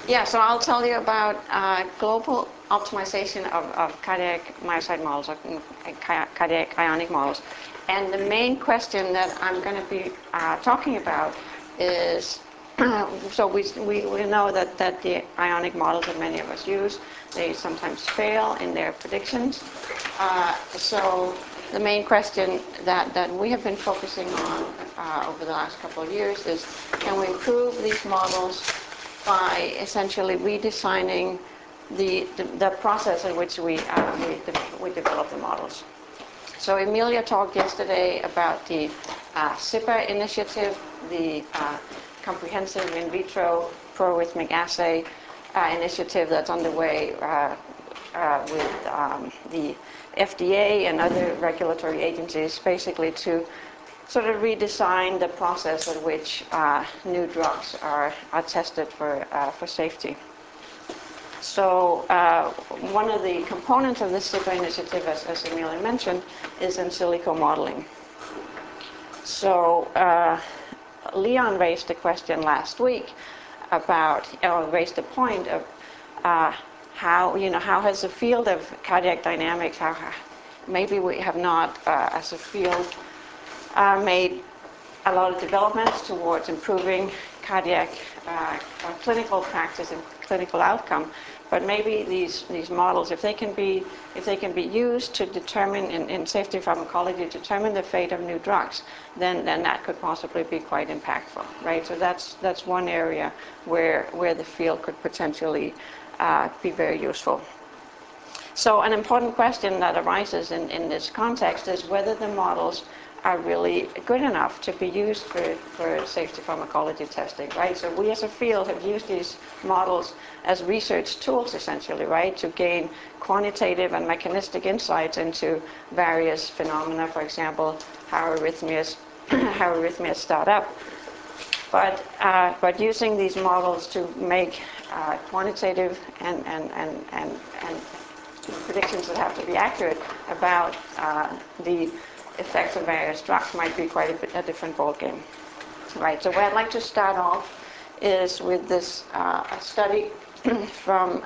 Yeah, so I'll tell you about global optimization of cardiac myocyte models, or cardiac ionic models. And the main question that I'm going to be talking about is, so we know that the ionic models that many of us use, they sometimes fail in their predictions. So the main question that we have been focusing on over the last couple of years is, can we improve these models by essentially redesigning the process in which we develop the models. So Emilia talked yesterday about the CIPA initiative, the Comprehensive In Vitro Proarrhythmic Assay initiative that's underway with the FDA and other regulatory agencies, basically to sort of redesign the process at which new drugs are tested for safety. So one of the components of this CIPA initiative, as Emilia mentioned, is in silico modeling. So Leon raised a question last week about, or raised the point of how has the field of cardiac dynamics, how maybe we have not, as a field, made a lot of developments towards improving cardiac clinical practice and clinical outcome, but maybe these models, if they can be used to determine in safety pharmacology, determine the fate of new drugs, then that could possibly be quite impactful, right? So that's one area where the field could potentially be very useful. So an important question that arises in this context is whether the models are really good enough to be used for safety pharmacology testing, right? So we as a field have used these models as research tools, essentially, right, to gain quantitative and mechanistic insights into various phenomena, for example, how arrhythmias start up. But using these models to make quantitative and predictions that have to be accurate about the effects of various drugs might be quite a different ballgame. Right, so where I'd like to start off is with this study from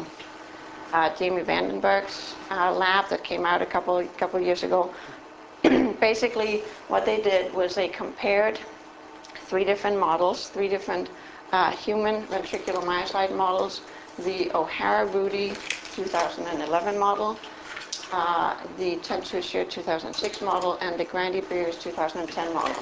Jamie Vandenberg's lab that came out a couple years ago. Basically, what they did was they compared three different models, three different human ventricular myocyte models, the O'Hara-Rudy 2011 model, the Tantuscia 2006 model, and the Grandi-Beers 2010 model.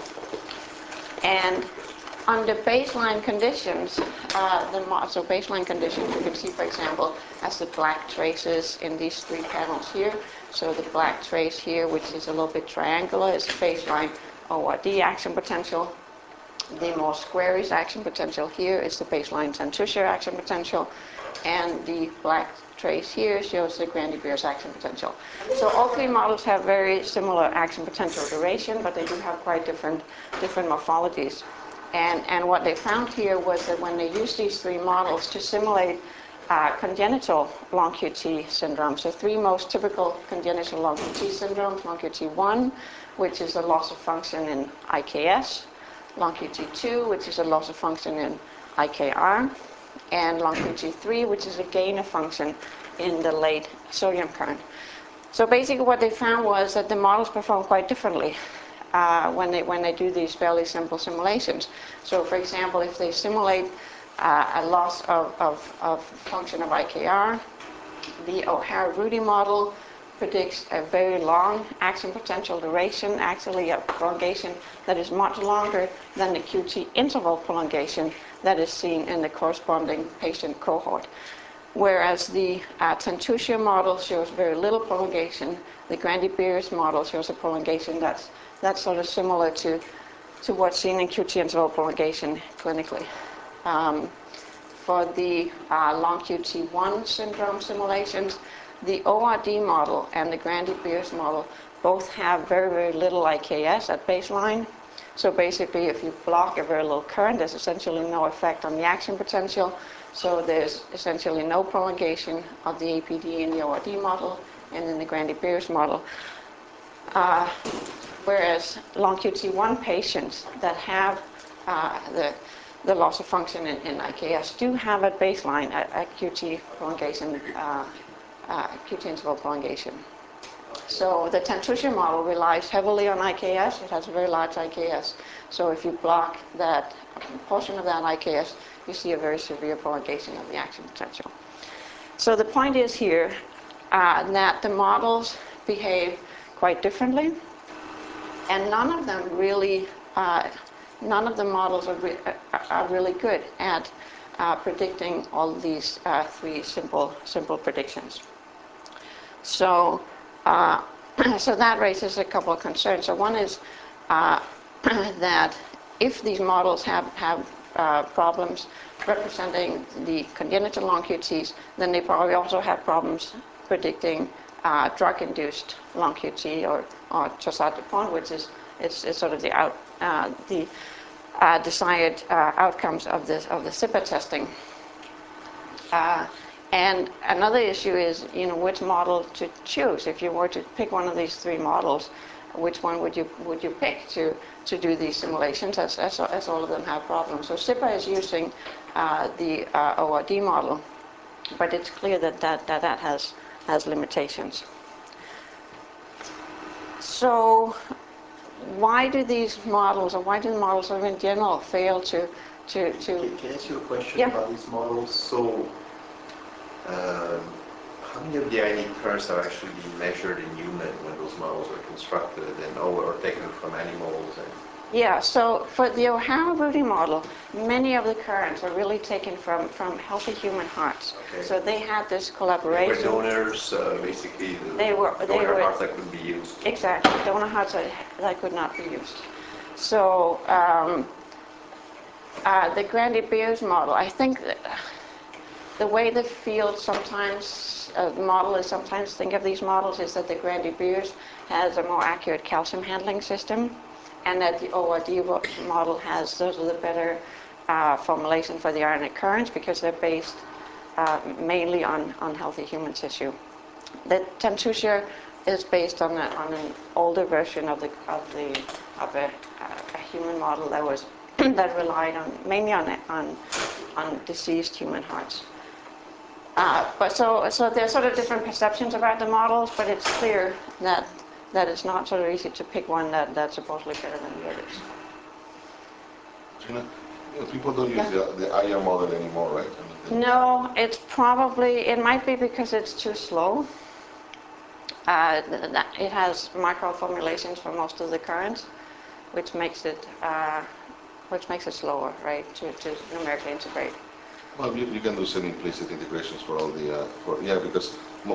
And under baseline conditions, so baseline conditions, you can see, for example, as the black traces in these three panels here. So the black trace here, which is a little bit triangular, is the baseline ORD action potential. The more squarish action potential here is the baseline Tantuscia action potential. And the black trace here shows the Grandi-Beers action potential. So all three models have very similar action potential duration, but they do have quite different morphologies. And what they found here was that when they used these three models to simulate congenital long QT syndromes, the three most typical congenital long QT syndromes, long QT1, which is a loss of function in IKS, long QT2, which is a loss of function in IKR, and long QT3, which is a gain of function in the late sodium current. So basically what they found was that the models perform quite differently when they do these fairly simple simulations. So for example, if they simulate a loss of function of IKR, the O'Hara-Rudy model predicts a very long action potential duration, actually a prolongation that is much longer than the QT interval prolongation that is seen in the corresponding patient cohort. Whereas the Tantuscia model shows very little prolongation, the Grandi-Beers model shows a prolongation that's sort of similar to what's seen in QT interval prolongation clinically. For the long QT1 syndrome simulations, the ORD model and the Grandi-Beers model both have very, very little IKS at baseline. So basically, if you block a very little current, there's essentially no effect on the action potential. So there's essentially no prolongation of the APD in the ORD model and in the Grandi-Beers model. Whereas long QT1 patients that have the loss of function in IKS do have at baseline a QT prolongation, QT interval prolongation. So the Tantuccia model relies heavily on IKS. It has a very large IKS. So if you block that portion of that IKS, you see a very severe prolongation of the action potential. So the point is here that the models behave quite differently, and none of them really, none of the models are really good at predicting all these three simple predictions. So, so that raises a couple of concerns. So one is that if these models have problems representing the congenital long QTs, then they probably also have problems predicting drug-induced long QT or Torsades-de-Pointes, which is sort of the desired outcomes of the CIPA testing. And another issue is, which model to choose. If you were to pick one of these three models, which one would you pick to do these simulations, as all of them have problems? So CIPA is using the ORD model, but it's clear that has limitations. So why do these models, or why do the models in general fail to Can I ask you a question Yeah. about these models? So, how many of the ionic currents are actually being measured in human when those models are constructed or taken from animals? Yeah, so for the O'Hara-Rudy model, many of the currents are really taken from healthy human hearts. Okay. So they had this They were collaboration. donors, basically, They were hearts that could be used. Exactly, donor hearts that could not be used. So the Grandy-Beers model, I think that the way the field sometimes, sometimes think of these models is that the Grandy-Beers has a more accurate calcium handling system, and that the ORD model has those are the better formulation for the ionic currents because they're based mainly on healthy human tissue. The Tantuccia is based on an older version of a human model that was that relied mainly on deceased human hearts. But so there's sort of different perceptions about the models, but it's clear that it's not sort of easy to pick one that's supposedly better than the others. Gina, people don't use the IR model anymore, right? No, it might be because it's too slow. It has microformulations for most of the currents, which makes it slower, right, to numerically integrate. Well, you can do some implicit integrations for all the, because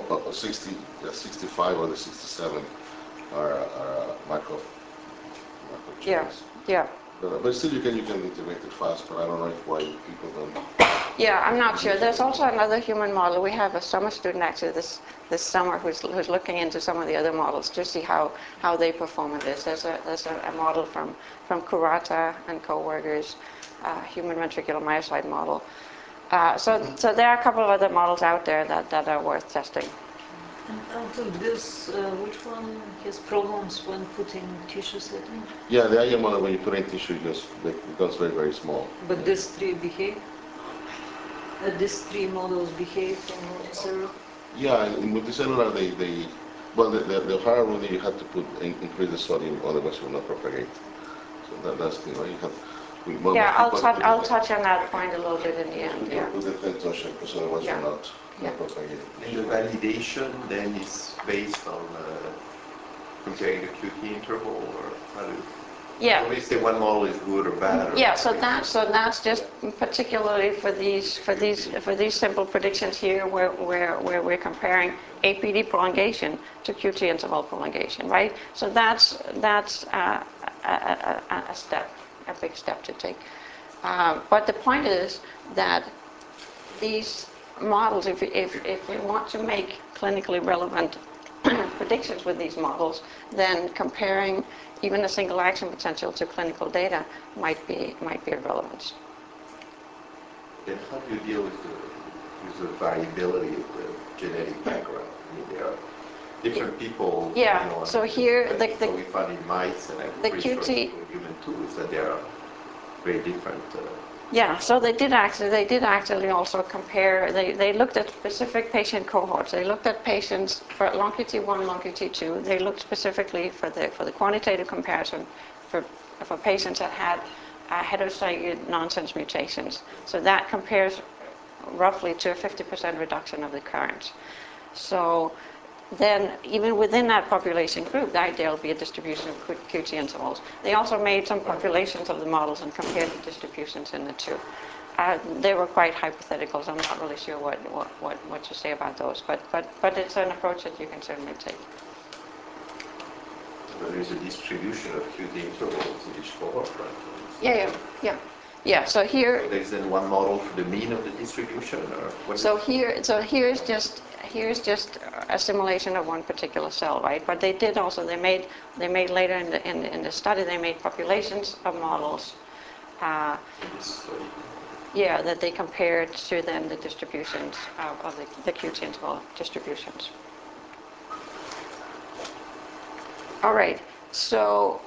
65 or the 67 are micro chains. Yeah. But still, you can integrate it faster. I don't know why people don't. Yeah, I'm not sure. There's also another human model. We have a summer student actually this summer who's looking into some of the other models to see how they perform in this. There's a model from Kurata and co-workers, human ventricular myocyte model. So there are a couple of other models out there that are worth testing. And out of this, which one has problems when putting tissue setting? Yeah, the IR model, when you put in tissue, it becomes very, very small. But these three behave? These three models behave in multicellular? Yeah, in multicellular, the O'Hara-Rudy, you have to increase the sodium, otherwise it will not propagate. So that's the thing, right? I'll touch on that point a little bit in the end. Yeah. Put the tension, because otherwise Yeah. it will not Yeah. propagate. And the validation then is based on comparing the QT interval, or how do you? Yeah. So we say one model is good or bad. Or Yeah, so that's just particularly for these simple predictions here, where we're comparing APD prolongation to QT interval prolongation, right? So that's a big step to take. But the point is that these models, if we want to make clinically relevant predictions with these models, then comparing even a single action potential to clinical data might be of relevance. Then how do you deal with the variability of the genetic background? I mean, there are different people. Yeah. So here, so we found in mice, and I'm the pretty sure QT in human too, is that there are very different Yeah, so they did actually also compare, they looked at specific patient cohorts. They looked at patients for longitude 1, longitude 2. They looked specifically for the quantitative comparison for patients that had heterozygous nonsense mutations. So that compares roughly to a 50% reduction of the currents. So then even within that population group, there'll be a distribution of QT intervals. They also made some populations of the models and compared the distributions in the two. They were quite hypothetical, so I'm not really sure what to say about those, but it's an approach that you can certainly take. But there's a distribution of QT intervals in each cohort, right? Yeah. So here, So there's then one model for the mean of the distribution, or what? Here's just a simulation of one particular cell, right? But they made later in the study, they made populations of models. That they compared to then the distributions of the QT interval distributions. All right. So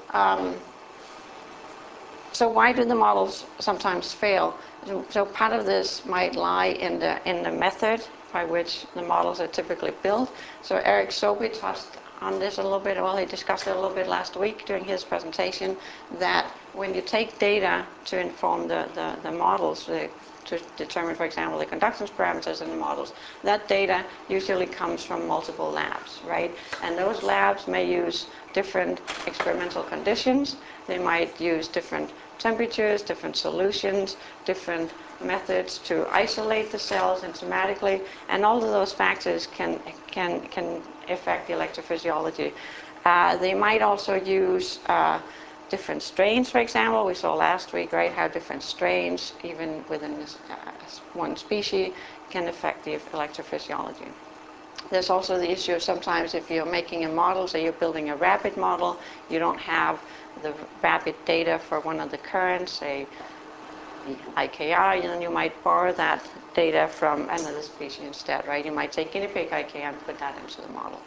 why do the models sometimes fail? So part of this might lie in the method by which the models are typically built. So Eric Sobey touched on this a little bit. Well, he discussed it a little bit last week during his presentation, that when you take data to inform the models, to determine, for example, the conductance parameters in the models, that data usually comes from multiple labs, right? And those labs may use different experimental conditions. They might use different temperatures, different solutions, different methods to isolate the cells enzymatically, and all of those factors can affect the electrophysiology. They might also use different strains, for example. We saw last week, right, how different strains, even within this, one species, can affect the electrophysiology. There's also the issue of sometimes if you're making a model, say you're building a rapid model, you don't have the rapid data for one of the currents, say the IKR, then you might borrow that data from another species instead, right? You might take guinea pig IKR and put that into the model.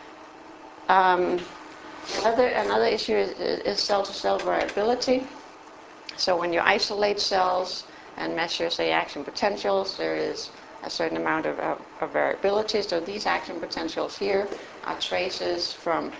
Another issue is cell-to-cell variability. So when you isolate cells and measure, say, action potentials, there is a certain amount of variability. So these action potentials here are traces from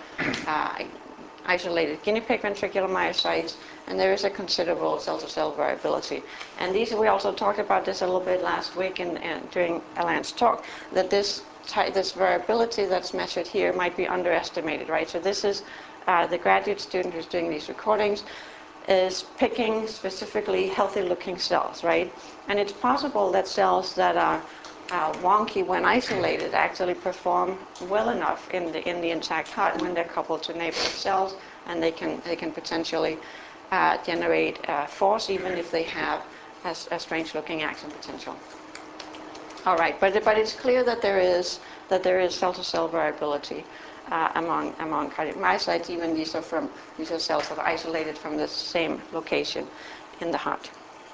isolated guinea pig ventricular myocytes, and there is a considerable cell-to-cell variability. And we also talked about this a little bit last week and during Alain's talk, that this variability that's measured here might be underestimated, right? So this is the graduate student who's doing these recordings is picking specifically healthy-looking cells, right? And it's possible that cells that are wonky when isolated actually perform well enough in the intact heart when they're coupled to neighboring cells, and they can potentially generate force even if they have a strange-looking action potential. All right, but it's clear that there is cell-to-cell variability among cardiomyocytes. Even these are cells that are isolated from the same location in the heart.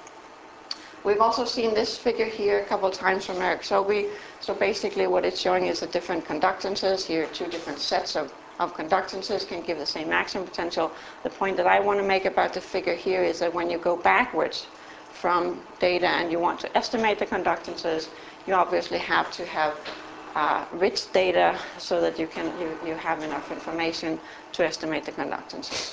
We've also seen this figure here a couple of times from Eric Sobey. So basically what it's showing is the different conductances. Here, two different sets of conductances can give the same action potential. The point that I want to make about the figure here is that when you go backwards from data and you want to estimate the conductances, you obviously have to have rich data so that you have enough information to estimate the conductances.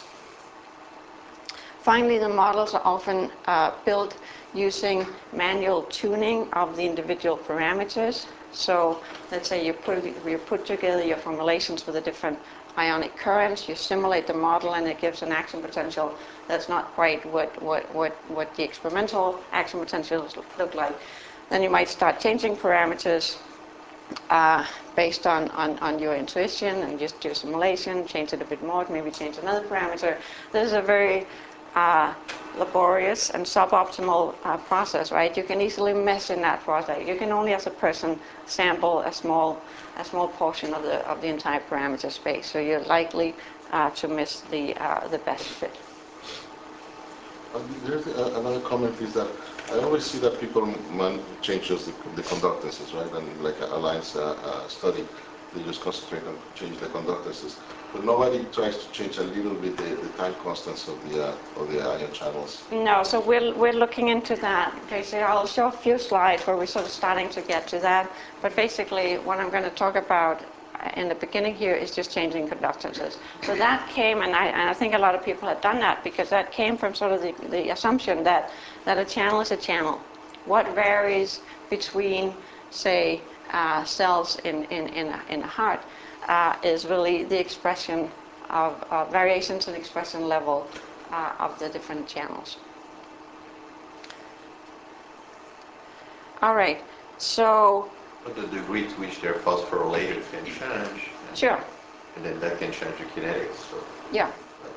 Finally, the models are often built using manual tuning of the individual parameters. So let's say you put together your formulations with the different ionic currents, you simulate the model, and it gives an action potential that's not quite what the experimental action potentials look like. Then you might start changing parameters based on your intuition, and just do a simulation, change it a bit more, maybe change another parameter. This is a very laborious and suboptimal process, right? You can easily mess in that process. You can only, as a person, sample a small portion of the entire parameter space. So you're likely to miss the best fit. There's another comment is that I always see that people change just the conductances, right? And like Alain's study, they just concentrate on change the conductances. But nobody tries to change a little bit the time constants of the ion channels. No, so we're looking into that. Okay, so I'll show a few slides where we're sort of starting to get to that. But basically, what I'm going to talk about in the beginning here is just changing conductances. So that came, and I think a lot of people have done that because that came from sort of the assumption that a channel is a channel. What varies between, say, cells in the heart is really the expression of variations in expression level of the different channels. All right, so... But the degree to which they're phosphorylated can change. Sure. And then that can change the kinetics. So. Yeah.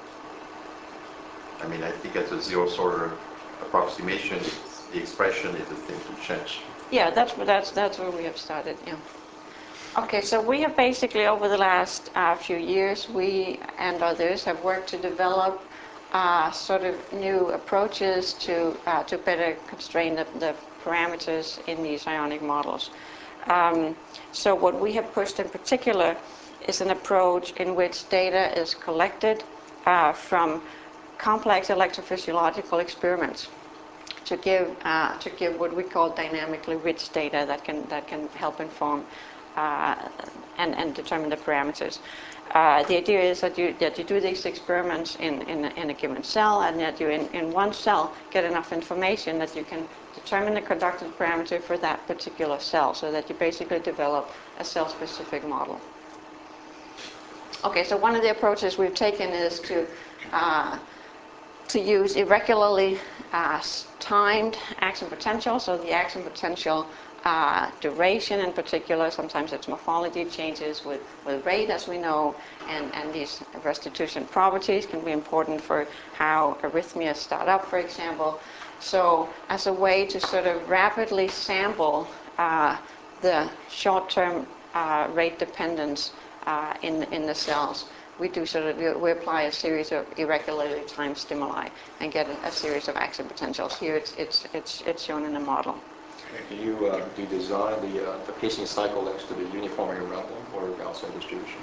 I mean, I think as a zero sort of approximation, the expression is the thing to change. Yeah, that's where we have started, yeah. Okay, so we have basically, over the last few years, we and others have worked to develop sort of new approaches to better constrain the parameters in these ionic models. So what we have pushed in particular is an approach in which data is collected from complex electrophysiological experiments to give what we call dynamically rich data that can help inform and determine the parameters. The idea is that you do these experiments in a given cell, and that you in one cell get enough information that you can determine the conductance parameter for that particular cell, so that you basically develop a cell-specific model. Okay, so one of the approaches we've taken is to use irregularly timed action potential. So the action potential duration in particular, sometimes its morphology changes with rate, as we know, and these restitution properties can be important for how arrhythmias start up, for example. So as a way to sort of rapidly sample the short-term rate dependence in the cells, we apply a series of irregularly timed stimuli and get a series of action potentials. Here it's shown in a model. Do you design the pacing cycle next to the uniformity around them, or Gaussian distribution?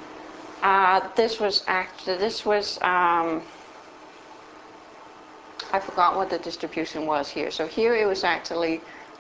I forgot what the distribution was here. So here it was actually,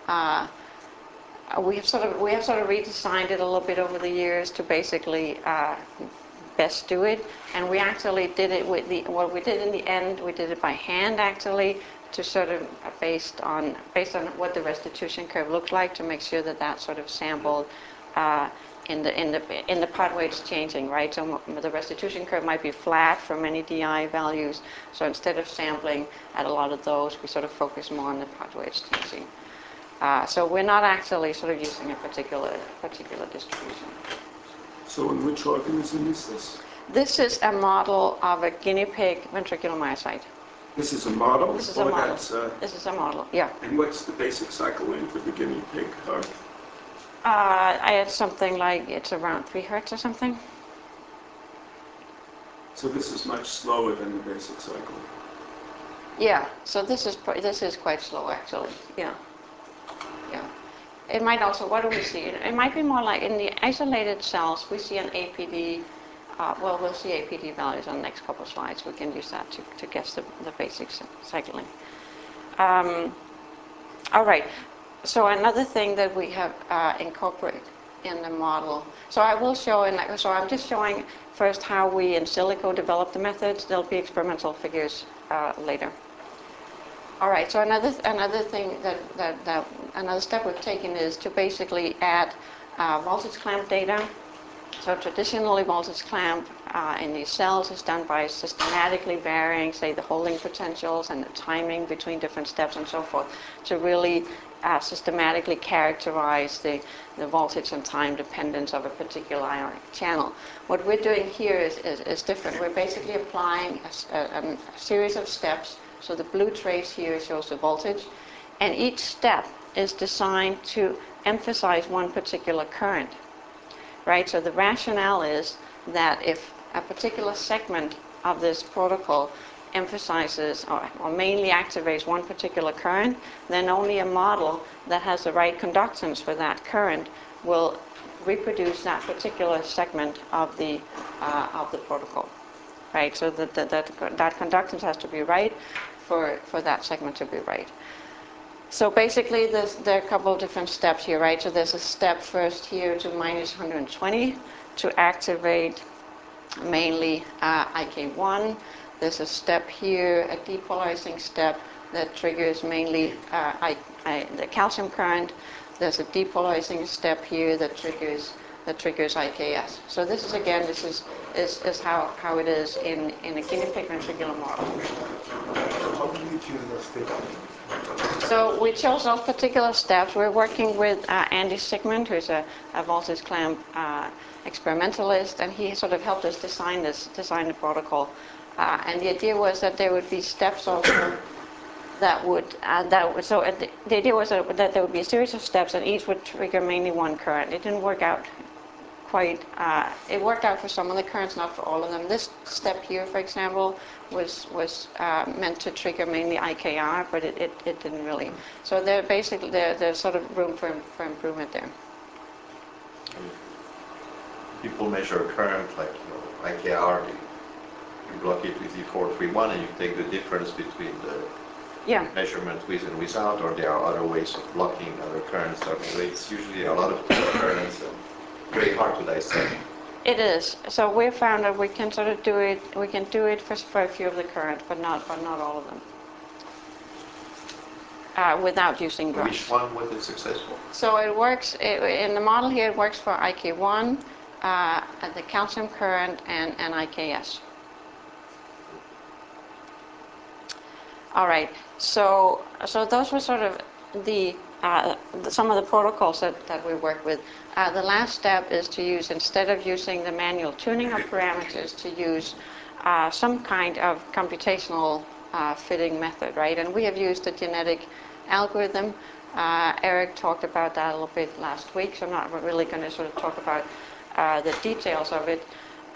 we have sort of redesigned it a little bit over the years to basically best do it. And we actually did it with what we did in the end, we did it by hand actually, to sort of based on what the restitution curve looks like, to make sure that sort of sampled in the part where it's changing, right? So the restitution curve might be flat for many DI values. So instead of sampling at a lot of those, we sort of focus more on the part where it's changing. So we're not actually sort of using a particular distribution. So in which organism is this? This is a model of a guinea pig ventricular myocyte. This is a model? This is a model. This is a model, yeah. And what's the basic cycle length of the guinea pig heart? I had something like, it's around 3 hertz or something. So this is much slower than the basic cycle. Yeah, so this is quite slow actually, yeah. It might also, what do we see? It might be more like in the isolated cells, we see an APD, we'll see APD values on the next couple of slides. We can use that to guess the basic cycling. All right, so another thing that we have incorporated in the model, so I will show, so I'm just showing first how we in silico develop the methods. There'll be experimental figures later. All right, so another thing another step we've taken is to basically add voltage clamp data. So traditionally, voltage clamp in these cells is done by systematically varying, say, the holding potentials and the timing between different steps and so forth, to really systematically characterize the voltage and time dependence of a particular ionic channel. What we're doing here is different. We're basically applying a series of steps. So the blue trace here shows the voltage, and each step is designed to emphasize one particular current, right? So the rationale is that if a particular segment of this protocol emphasizes or mainly activates one particular current, then only a model that has the right conductance for that current will reproduce that particular segment of the protocol, right? So that conductance has to be right for that segment to be right. So basically, there are a couple of different steps here, right? So there's a step first here to minus 120 to activate mainly IK1. There's a step here, a depolarizing step that triggers mainly the calcium current. There's a depolarizing step here that triggers IKS. So this is again, this is how it is in a guinea pig ventricular model. How do you choose the step? So we chose those particular steps. We're working with Andy Sigmund, who's a voltage clamp experimentalist, and he sort of helped us design the protocol. And the idea was that there would be steps also the idea was that there would be a series of steps, and each would trigger mainly one current. It didn't work out quite. It worked out for some of the currents, not for all of them. This step here, for example, was meant to trigger mainly IKR, but it didn't really. So there's sort of room for improvement there. People measure current, like IKR, you block it with E431, and you take the difference between the measurement with and without, or there are other ways of blocking other currents. So it's usually a lot of currents and very hard to dissect. It is. So we found that we can sort of do it. We can do it for a few of the currents, but not all of them, without using drugs. Which one was it successful? So it works in the model here. It works for IK1, the calcium current, and IKS. All right. So those were sort of some of the protocols that we work with. The last step is to use, instead of using the manual tuning of parameters, to use some kind of computational fitting method, right? And we have used a genetic algorithm. Eric talked about that a little bit last week, so I'm not really going to sort of talk about the details of it.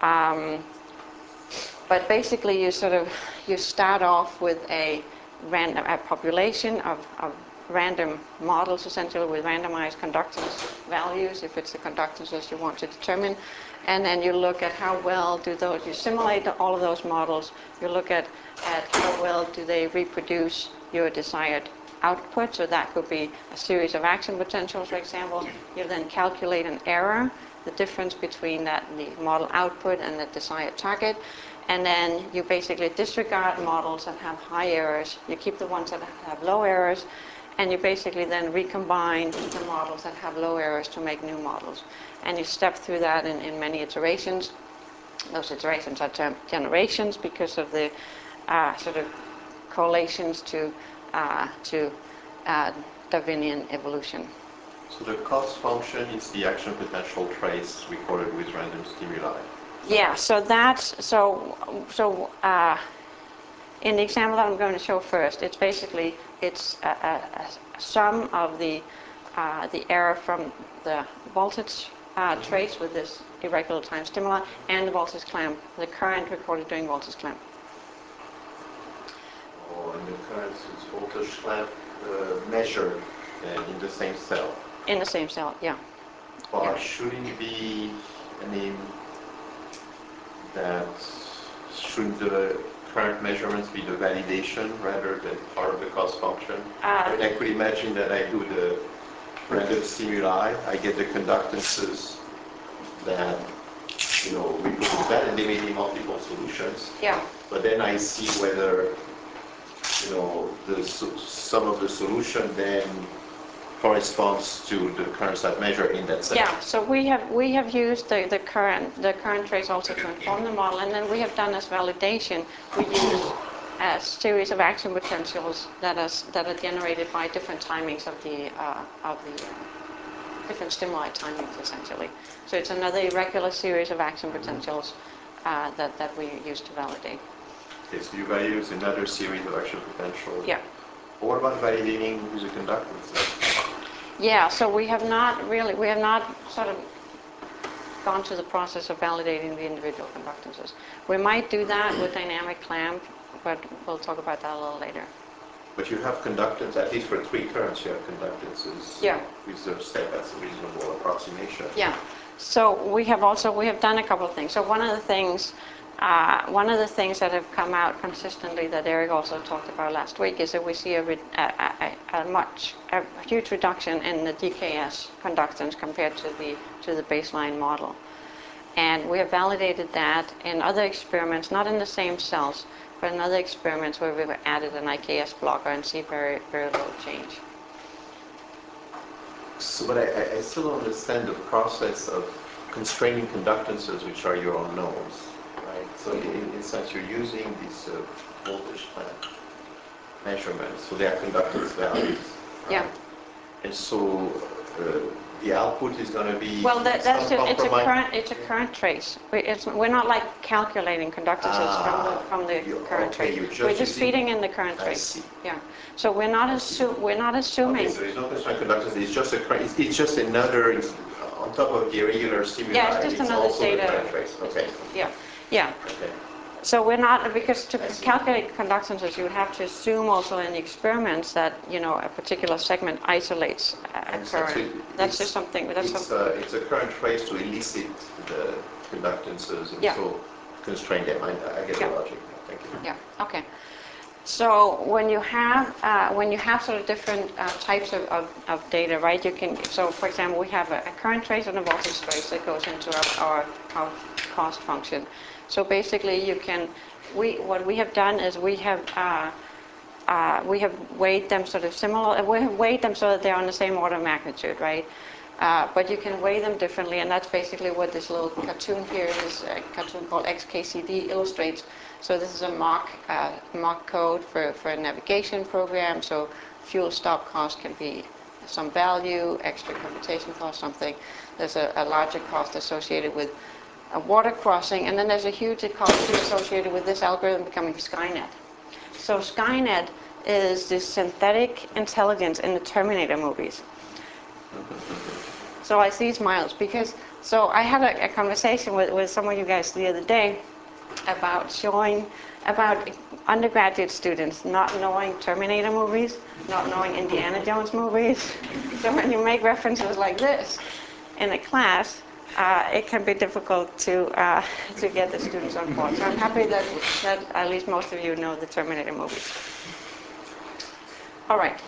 But basically, you start off with a population of random models, essentially with randomized conductance values, if it's the conductances you want to determine, and then you look at how well do those. You simulate all of those models. You look at how well do they reproduce your desired output. So that could be a series of action potentials, for example. You then calculate an error, the difference between the model output and the desired target. And then you basically disregard models that have high errors. You keep the ones that have low errors, and you basically then recombine the models that have low errors to make new models. And you step through that in many iterations. Those iterations are termed generations because of the sort of correlations to Darwinian evolution. So the cost function is the action potential trace recorded with random stimuli. Yeah, so in the example that I'm going to show first, it's basically a sum of the error from the voltage trace with this irregular time stimuli and the voltage clamp, the current recorded during voltage clamp. Or in the current is voltage clamp measured in the same cell. In the same cell, yeah. But shouldn't it be, shouldn't the current measurements be the validation rather than part of the cost function? I could imagine that I do the random stimuli, I get the conductances that reproduce that, and they may be multiple solutions. Yeah. But then I see whether some of the solution then corresponds to the currents that measure in that cell. Yeah, so we have used the current trace also to inform the model, and then we have done as validation. We use a series of action potentials that are generated by different timings of the different stimuli timings, essentially. So it's another irregular series of action potentials that we use to validate. Okay, so you validate use another series of action potentials. Yeah. What about validating with the conductance? Yeah, so we have not sort of gone through the process of validating the individual conductances. We might do that with dynamic clamp, but we'll talk about that a little later. But you have conductance, at least for 3 currents, you have conductances. Yeah. With the step, that's a reasonable approximation. Yeah. So we have done a couple of things. So one of the things that have come out consistently that Eric also talked about last week is that we see a huge reduction in the DKS conductance compared to the baseline model. And we have validated that in other experiments, not in the same cells, but in other experiments where we've added an IKS blocker and see very, very little change. So, but I still don't understand the process of constraining conductances, which are your unknowns, right? So in a sense, you're using these voltage plant measurements, so they are conductance values. Right? Yeah. And so the output is going to be well, it's a current trace. We're not like calculating conductances from the current trace. We're just feeding in the current trace. I see. Yeah. So we're not assuming. Okay, so there's no constraint conductance. It's just it's just another on top of the irregular stimuli. Yeah, it's just another also data. The current trace. Okay. Yeah. Yeah. Okay. So we're not, because to calculate conductances, you would have to assume also in the experiments that, a particular segment isolates a current. That's just something. It's a current trace to elicit the conductances and so constrain them. I get the logic. Thank you. Yeah. Okay. So when you have sort of different types of data, right? So for example, we have a current trace and a voltage trace that goes into our cost function. So basically, what we have done is we have weighed them sort of similar. We have weighed them so that they're on the same order of magnitude, right? But you can weigh them differently, and that's basically what this little cartoon here is, a cartoon called XKCD, illustrates. So this is a mock code for a navigation program. So fuel stop cost can be some value, extra computation cost, something. There's a larger cost associated with a water crossing, and then there's a huge cost associated with this algorithm becoming Skynet. So Skynet is this synthetic intelligence in the Terminator movies. So I see smiles because, so I had a conversation with some of you guys the other day about undergraduate students not knowing Terminator movies, not knowing Indiana Jones movies. So when you make references like this in a class, it can be difficult to get the students on board. So I'm happy that at least most of you know the Terminator movies. All right.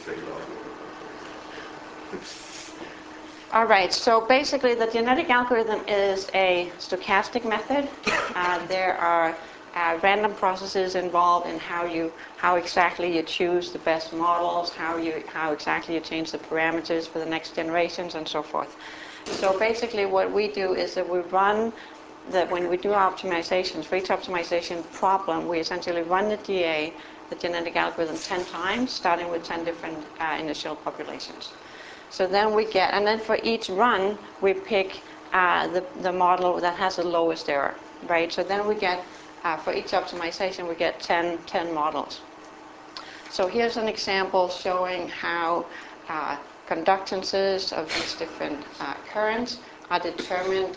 All right, so basically the genetic algorithm is a stochastic method. There are random processes involved in how exactly you choose the best models, how exactly you change the parameters for the next generations, and so forth. So basically what we do is that when we do optimizations, for each optimization problem, we essentially run the GA, the genetic algorithm, 10 times, starting with 10 different initial populations. So then and then for each run, we pick the model that has the lowest error, right? So then we get, for each optimization, we get 10 models. So here's an example showing how conductances of these different currents are determined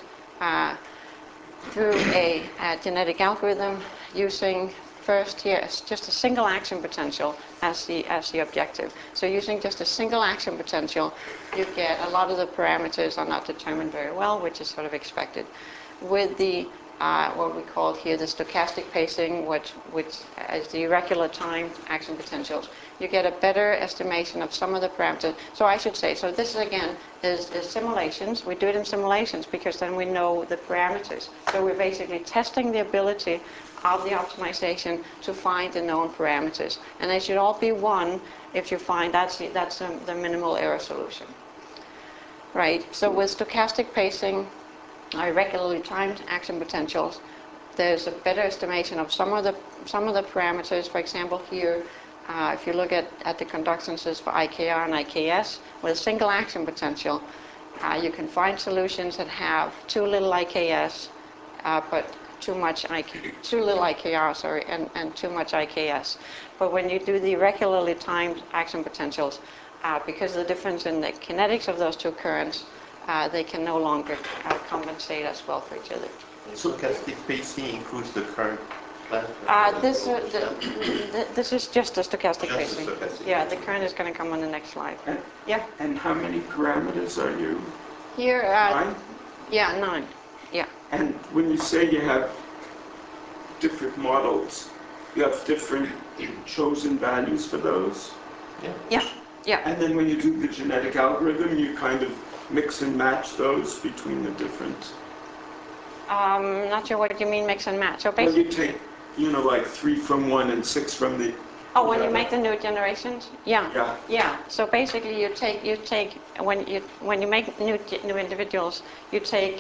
through a genetic algorithm using first here is just a single action potential as the objective. So using just a single action potential, you get a lot of the parameters are not determined very well, which is sort of expected. With the what we call here the stochastic pacing, which is the irregular time action potentials, you get a better estimation of some of the parameters. So I should say, so this again is simulations. We do it in simulations because then we know the parameters. So we're basically testing the ability of the optimization to find the known parameters. And they should all be 1 if you find that's the minimal error solution. Right, so with stochastic pacing, irregularly timed action potentials, there's a better estimation of some of the parameters. For example, here, if you look at the conductances for IKR and IKS, with a single action potential, you can find solutions that have too little IKS, but too little IKR, and too much IKS. But when you do the irregularly timed action potentials, because of the difference in the kinetics of those two currents, they can no longer compensate as well for each other. Stochastic pacing includes the current plant? This is just a stochastic Just a tracing. stochastic Yeah, the tracing. current is going to come on the next slide. And, Yeah. and how many parameters are you? Here, 9? yeah, 9. Yeah. And when you say you have different models, you have different chosen values for those? Yeah. Yeah. Yeah. And then when you do the genetic algorithm, you kind of mix and match those between the different... Not sure what you mean mix and match. So Well, basically, you take, like 3 from one and 6 from the... oh, when you make the new generations, yeah, Yeah. yeah. So basically, you take when you make new individuals, you take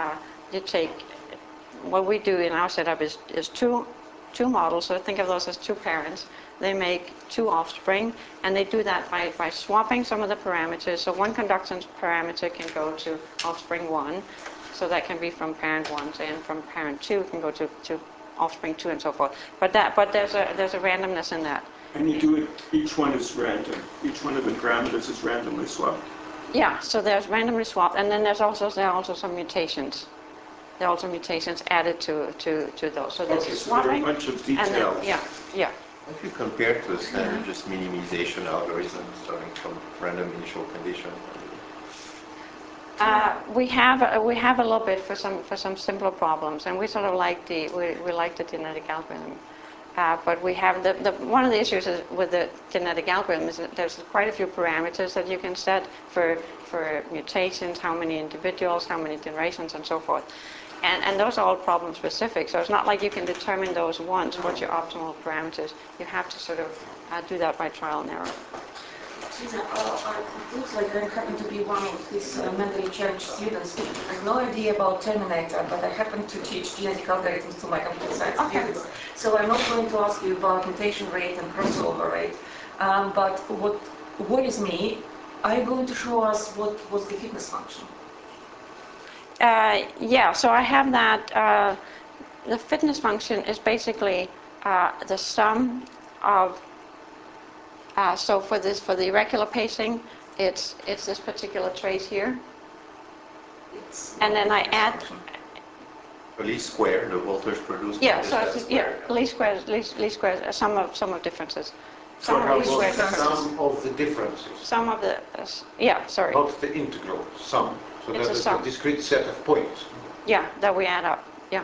what we do in our setup is two models. So think of those as 2 parents. They make 2 offspring, and they do that by swapping some of the parameters. So one conductance parameter can go to offspring 1, so that can be from parent 1, and from parent 2 can go to offspring 2 and so forth. But there's a randomness in that. And you do it, each one is random. Each one of the parameters is randomly swapped. Yeah, so there's randomly swapped, and then there are also some mutations. There are also mutations added to those. So there's Okay, so there are a swapping, bunch of and then, details. yeah. If you compare to a standard just minimization algorithm starting from random initial condition, We have a little bit for some simpler problems, and we sort of like we like the genetic algorithm. But we have one of the issues with the genetic algorithm is that there's quite a few parameters that you can set for mutations, how many individuals, how many generations, and so forth. And those are all problem specific. So it's not like you can determine those once, what's your optimal parameters. You have to sort of do that by trial and error. Susan, it looks like I happen to be one of these mentally challenged students. I have no idea about Terminator, but I happen to teach genetic algorithms to my computer science students. So I'm not going to ask you about mutation rate and crossover rate. But what worries me, are you going to show us what was the fitness function? Yeah, so I have that. The fitness function is basically the sum of. So for the irregular pacing, it's this particular trace here, and then I add. the least square, the voltage produced Yeah, by so this it's, square. least squares, sum of differences. So Sum of how least square was the differences. sum of the differences? Sum of the sorry. Not the integral, sum. So It's that a is sum. a discrete set of points. Yeah, that we add up. Yeah.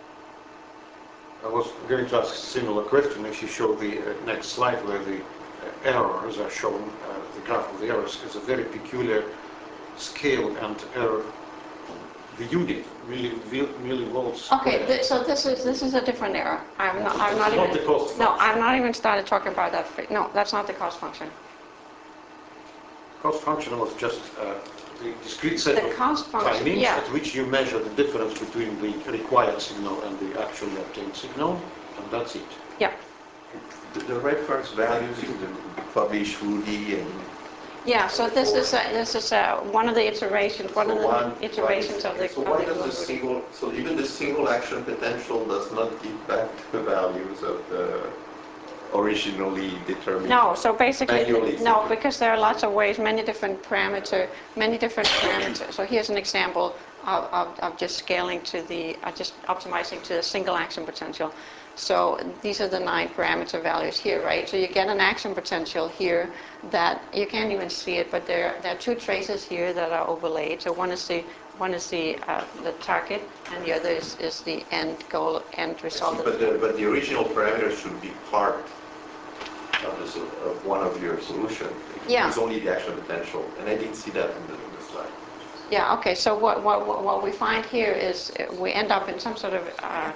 I was going to ask a similar question if you show the next slide where the errors are shown. The graph of the errors is a very peculiar scale and error. The unit, millivolts. Okay, so this is a different error. I'm not It's even. not the cost No, function. I'm not even started talking about that. No, that's not the cost function. Cost function was just the discrete set The of cost function, timings yeah. at which you measure the difference between the required signal and the actually obtained signal, and that's it. Yeah. The reference values in the published Rudy and Yeah, so this is one of the iterations, of the So why does the single, so even the single action potential does not give back the values of the originally determined? No, so basically, manually no, set? because there are lots of ways, many different parameters. So here's an example of just scaling to just optimizing to the single action potential. So these are the 9 parameter values here, right? So you get an action potential here that you can't even see it, but there are 2 traces here that are overlaid. So one is the target, and the other is the end goal, end result. But the original parameters should be part of one of your solutions. Yeah. It's only the action potential, and I didn't see that in the slide. Yeah. Okay. So what we find here is we end up in some sort of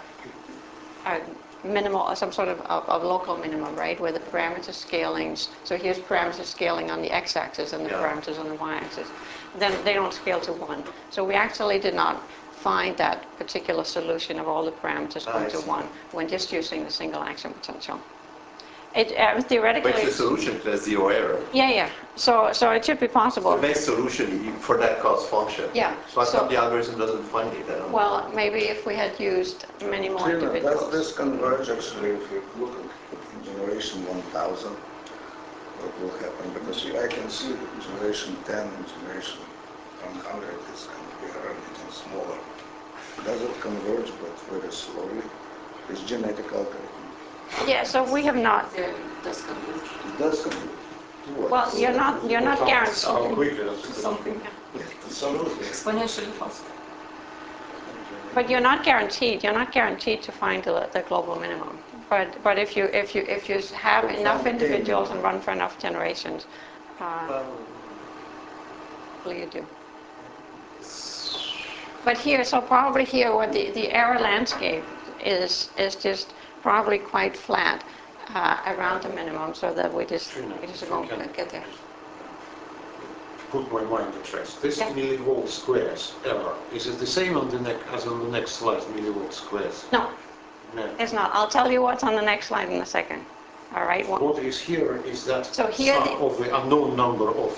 minimal, some sort of local minimum, right, where the parameter scalings. So here's parameter scaling on the x-axis and the parameters on the y-axis. Then they don't scale to 1. So we actually did not find that particular solution of all the parameters going to 1 when just using the single action potential. It theoretically. But it's a solution to a 0 error. Yeah. So it should be possible. The best solution for that cost function. Yeah. So how come the algorithm doesn't find it? Well, maybe if we had used many more individuals. Does this converge actually if you look at generation 1000? What will happen? Because I can see that generation 10 and generation 100 is going to be error getting smaller. Does it converge but very slowly? It's genetic algorithm. Yeah, so we have not. There does compute. It does compute. To what? Well, you're not How guaranteed. quickly does it Something Absolutely. exponentially fast. But you're not guaranteed. You're not guaranteed to find the global minimum. But if you have enough individuals and run for enough generations, you do. But here, so probably here, what the error landscape is just probably quite flat around the minimum, so that we just won't get there. Put my mind at rest. This Yeah. millivolt squares error, is it the same on the as on the next slide, millivolt squares? No, No. it's not. I'll tell you what's on the next slide in a second. All right. What is here is that So here sum of the unknown number of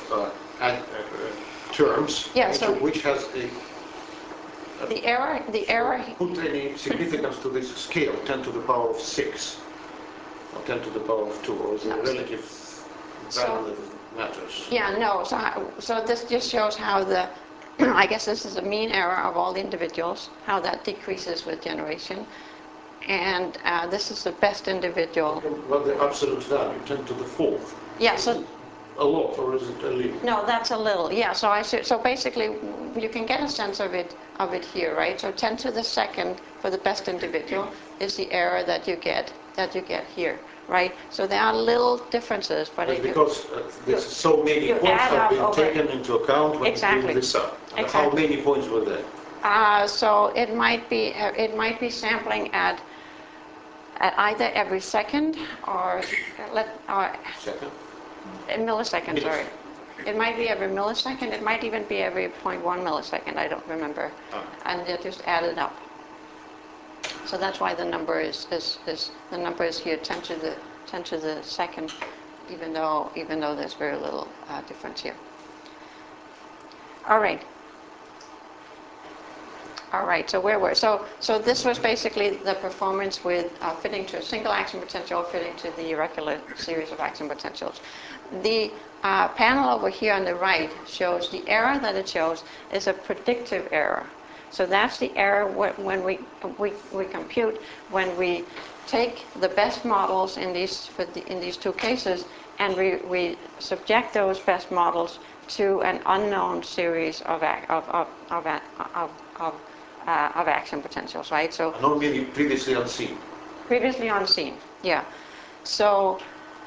terms, Yeah, so- which has The error. put any significance to this scale, 10 to the power of 6, or 10 to the power of 2, or is it a No. relative So- value that matters? Yeah, no. So this just shows how the, I guess this is the mean error of all the individuals, how that decreases with generation, and this is the best individual. Well, the absolute value, 10 to the 4th. Yeah. So A lot, or is it a little? no, that's a little. Yeah. So basically, you can get a sense of it here, right? So 10 to the second for the best individual is the error that you get here, right? So there are little differences, but That's if you, because there's so many you points add have up been over- taken into account when Exactly. you do this up. And how Exactly. many points were there? so it might be sampling at either every second or Second? a millisecond. Sorry, it might be every millisecond. It might even be every 0.1 millisecond. I don't remember, and they're just added up. So that's why the number is here 10 to the second, even though there's very little difference here. All right. So where were so this was basically the performance with fitting to a single action potential, fitting to the irregular series of action potentials. The panel over here on the right shows the error that it shows is a predictive error. So that's the error when we compute when we take the best models in these two cases and we subject those best models to an unknown series of action potentials, right? So Unknown meaning previously unseen. previously unseen, yeah. So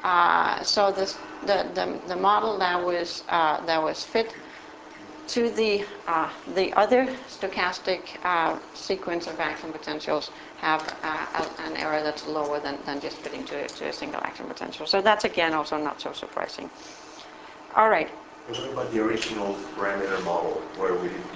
the model that was fit to the other stochastic sequence of action potentials have an error that's lower than just fitting to a single action potential. So that's again also not so surprising. All right. What about the original parameter model? Where would it be?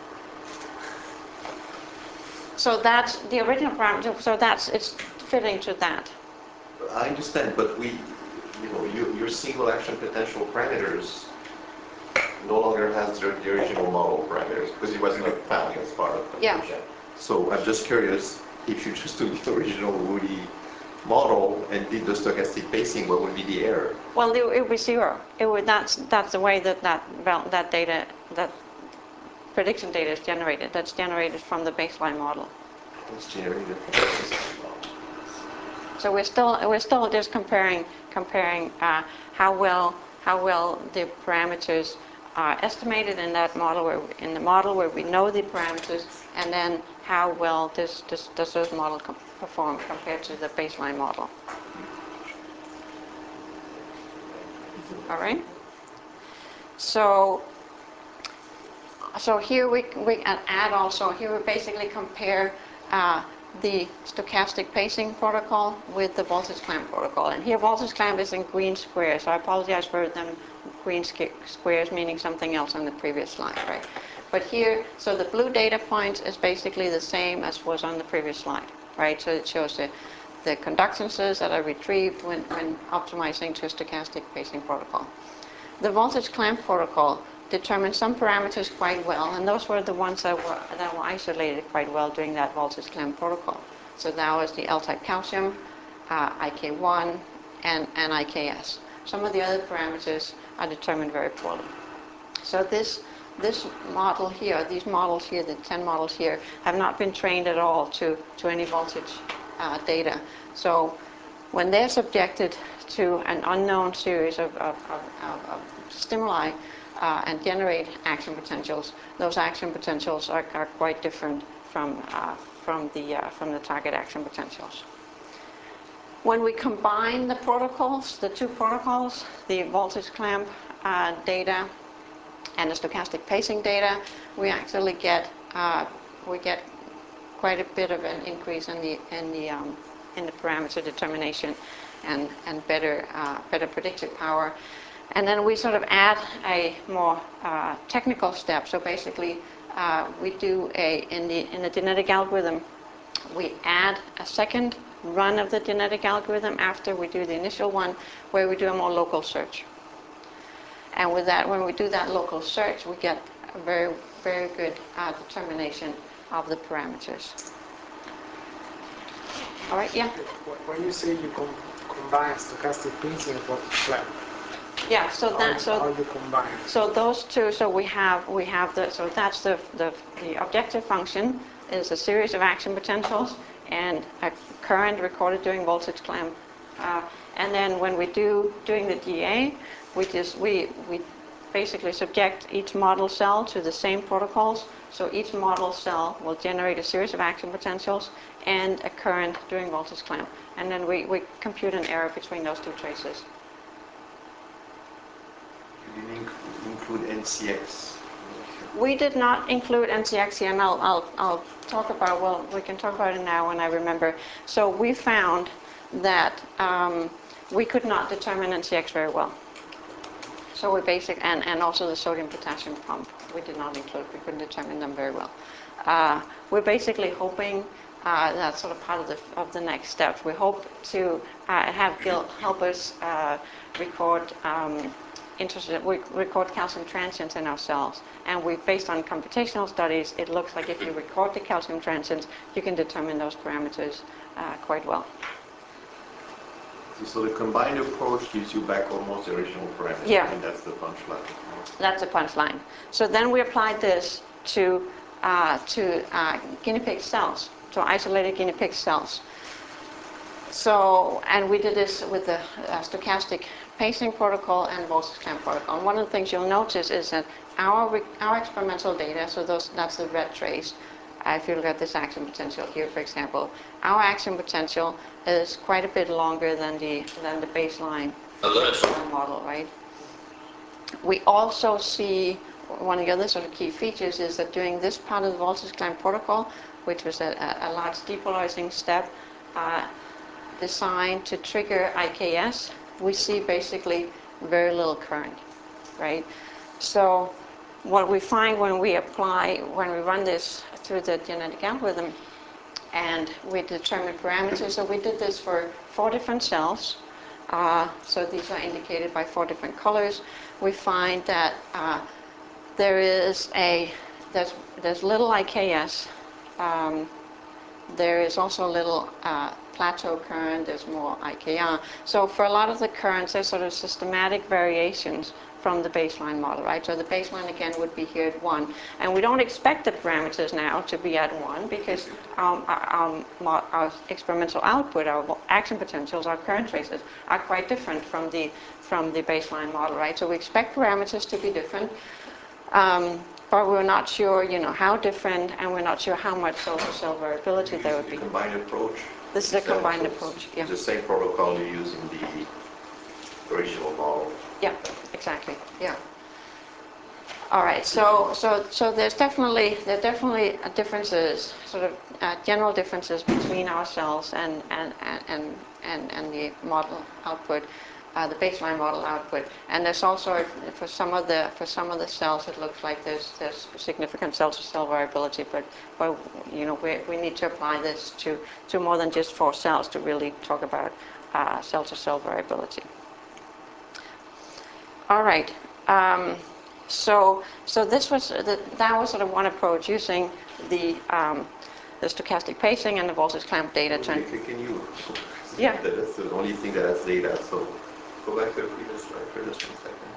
So that's the original parameter. So it's fitting to that. I understand, but your single action potential parameters no longer has the original model parameters because it was not found as part of the Yeah. So I'm just curious, if you just took the original Woody model and did the stochastic pacing, what would be the error? Well, it would be zero. That's the way that data, that prediction data is generated. That's generated from the baseline model. It's generated from the baseline model. So we're still just comparing how well the parameters are estimated in that model where we know the parameters, and then how well does those model perform compared to the baseline model. All right. So here we add also, here we basically compare the stochastic pacing protocol with the voltage clamp protocol. And here voltage clamp is in green squares, so I apologize for them green squares meaning something else on the previous slide, right? But here, so the blue data point is basically the same as was on the previous slide, right? So it shows the conductances that are retrieved when optimizing to a stochastic pacing protocol. The voltage clamp protocol determined some parameters quite well, and those were the ones that were isolated quite well during that voltage clamp protocol. So that was the L-type calcium, IK1, and IKS. Some of the other parameters are determined very poorly. So this model here, these models here, the 10 models here, have not been trained at all to any voltage data. So when they're subjected to an unknown series of stimuli and generate action potentials, those action potentials are quite different from the target action potentials. When we combine the protocols, the two protocols, the voltage clamp data and the stochastic pacing data, we actually get quite a bit of an increase in the parameter determination and better predictive power. And then we sort of add a more technical step. So basically, we do in the genetic algorithm, we add a second run of the genetic algorithm after we do the initial one, where we do a more local search. And with that, when we do that local search, we get a very, very good determination of the parameters. All right, yeah? When you say you combine stochastic pacing and voltage clamp, yeah, so how you combine? So those two, so we have so that's the objective function is a series of action potentials and a current recorded during voltage clamp. And then when we doing the GA, we basically subject each model cell to the same protocols. So each model cell will generate a series of action potentials and a current during voltage clamp. And then we compute an error between those two traces. You didn't include NCX. We did not include NCX here, and I'll talk about, well, we can talk about it now when I remember. So we found that we could not determine NCX very well. So we and also the sodium-potassium pump, we did not include. We couldn't determine them very well. We're basically hoping that's sort of part of the next steps. We hope to have Gil help us record record calcium transients in our cells. And based on computational studies, it looks like if you record the calcium transients, you can determine those parameters quite well. So the combined approach gives you back almost the original parameters. Yeah. And that's the punchline. That's a punchline. So then we applied this to guinea pig cells, to isolated guinea pig cells. So, and we did this with the stochastic pacing protocol and voltage clamp protocol. And one of the things you'll notice is that our experimental data, so that's the red trace. If you look at this action potential here, for example, our action potential is quite a bit longer than the baseline model, right? We also see one of the other sort of key features is that during this part of the voltage clamp protocol, which was a large depolarizing step designed to trigger IKS, we see basically very little current, right? So what we find when we run this through the genetic algorithm and we determine parameters, so we did this for 4 different cells. So these are indicated by 4 different colors. We find that there's little IKS. There is also little plateau current. There's more IKR. So for a lot of the currents, there's sort of systematic variations from the baseline model, right? So the baseline again would be here at 1, and we don't expect the parameters now to be at 1 because our experimental output, our action potentials, our current traces are quite different from the baseline model, right? So we expect parameters to be different, but we're not sure, how different, and we're not sure how much cell-to-cell variability there would be. Combined approach. This is a combined approach. Yeah. It's the same protocol you use in the original model. Yeah, exactly. Yeah. All right. So there definitely differences, sort of general differences between our cells and the model output, the baseline model output. And there's also for some of the cells, it looks like there's significant cell-to-cell variability. But we need to apply this to more than just 4 cells to really talk about cell-to-cell variability. All right. So this was that was sort of one approach using the stochastic pacing and the voltage clamp data. Can you? Yeah. That's the only thing that has data. So go back to the previous slide for just 1 second.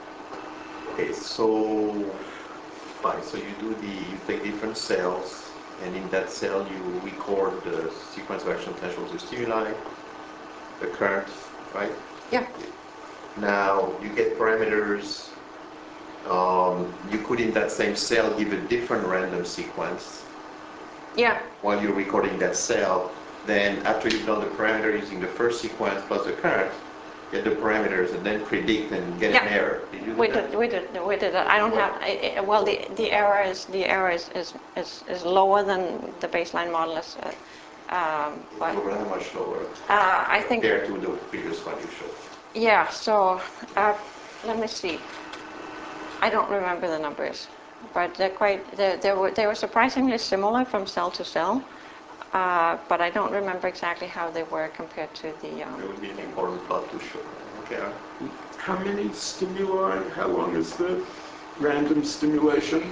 Okay. So fine. So you take different cells and in that cell you record the sequence of action potential of the stimuli, the current, right? Yeah. Now you get parameters. You could in that same cell give a different random sequence. Yeah. While you're recording that cell, then after you've done the parameter using the first sequence plus the current, get the parameters and then predict and get an error. Did you do that? We did that. I don't have. Well, the error is lower than the baseline model is. But How much lower? I think compared to the previous one you showed. Yeah. So let me see. I don't remember the numbers, but they were surprisingly similar from cell to cell. But I don't remember exactly how they were compared to the. It would be an important plot to show. Okay. How many stimuli? How long is the random stimulation?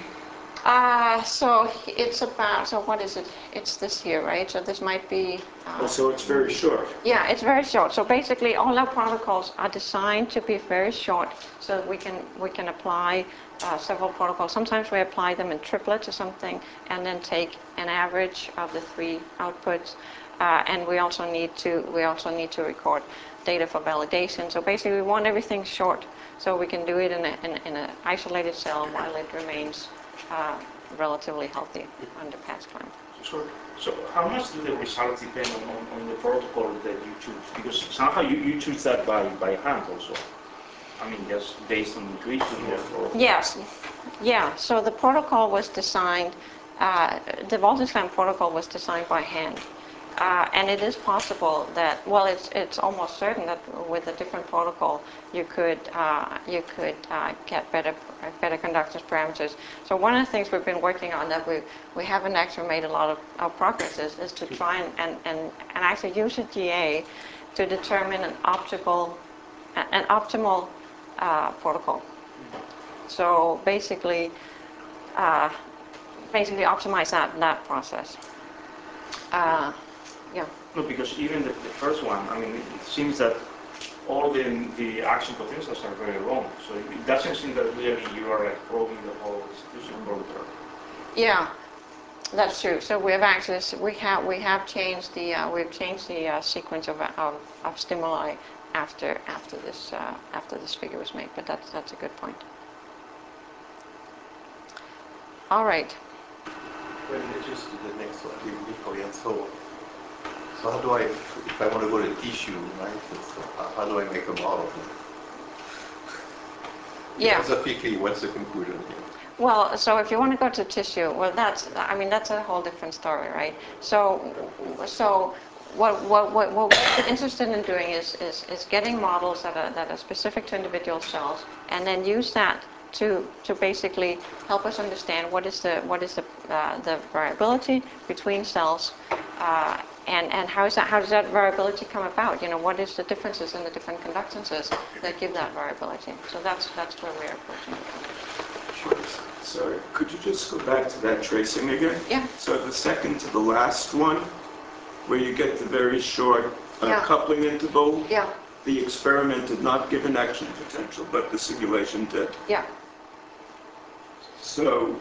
So it's about, so what is it? It's this here, right? So this might be... so it's very short. Yeah, it's very short. So basically all our protocols are designed to be very short so that we can apply several protocols. Sometimes we apply them in triplets or something and then take an average of the three outputs. And we also need to record data for validation. So basically we want everything short so we can do it in an isolated cell while it remains relatively healthy under patch clamp. So how much do the results depend on the protocol that you choose? Because somehow you choose that by hand also. I mean, just based on intuition or... Yes. Yeah. So the protocol was designed, the voltage clamp protocol was designed by hand. And it is possible that, well, it's almost certain that with a different protocol you could get better conductance parameters. So one of the things we've been working on that we haven't actually made a lot of progress is to try and actually use a GA to determine an optimal protocol. So basically optimize that process. Yeah. No, because even the first one, I mean, it seems that all the action potentials are very long. So it doesn't seem that really you are like probing the whole institution further. Yeah, that's true. So we have changed the sequence of stimuli after this figure was made. But that's a good point. All right. Well, just to the next one, Nicole, so how do I, if I want to go to tissue, right? So how do I make a model? Yeah. Philosophically, what's the conclusion here? Well, so if you want to go to tissue, well, that's a whole different story, right? So what we're interested in doing is getting models that are specific to individual cells, and then use that to basically help us understand what is the variability between cells. And how does that variability come about? You know, what is the differences in the different conductances that give that variability? So that's where we're approaching it. Sure. Sorry, could you just go back to that tracing again? Yeah. So the second to the last one, where you get the very short coupling interval, the experiment did not give an action potential, but the simulation did. Yeah. So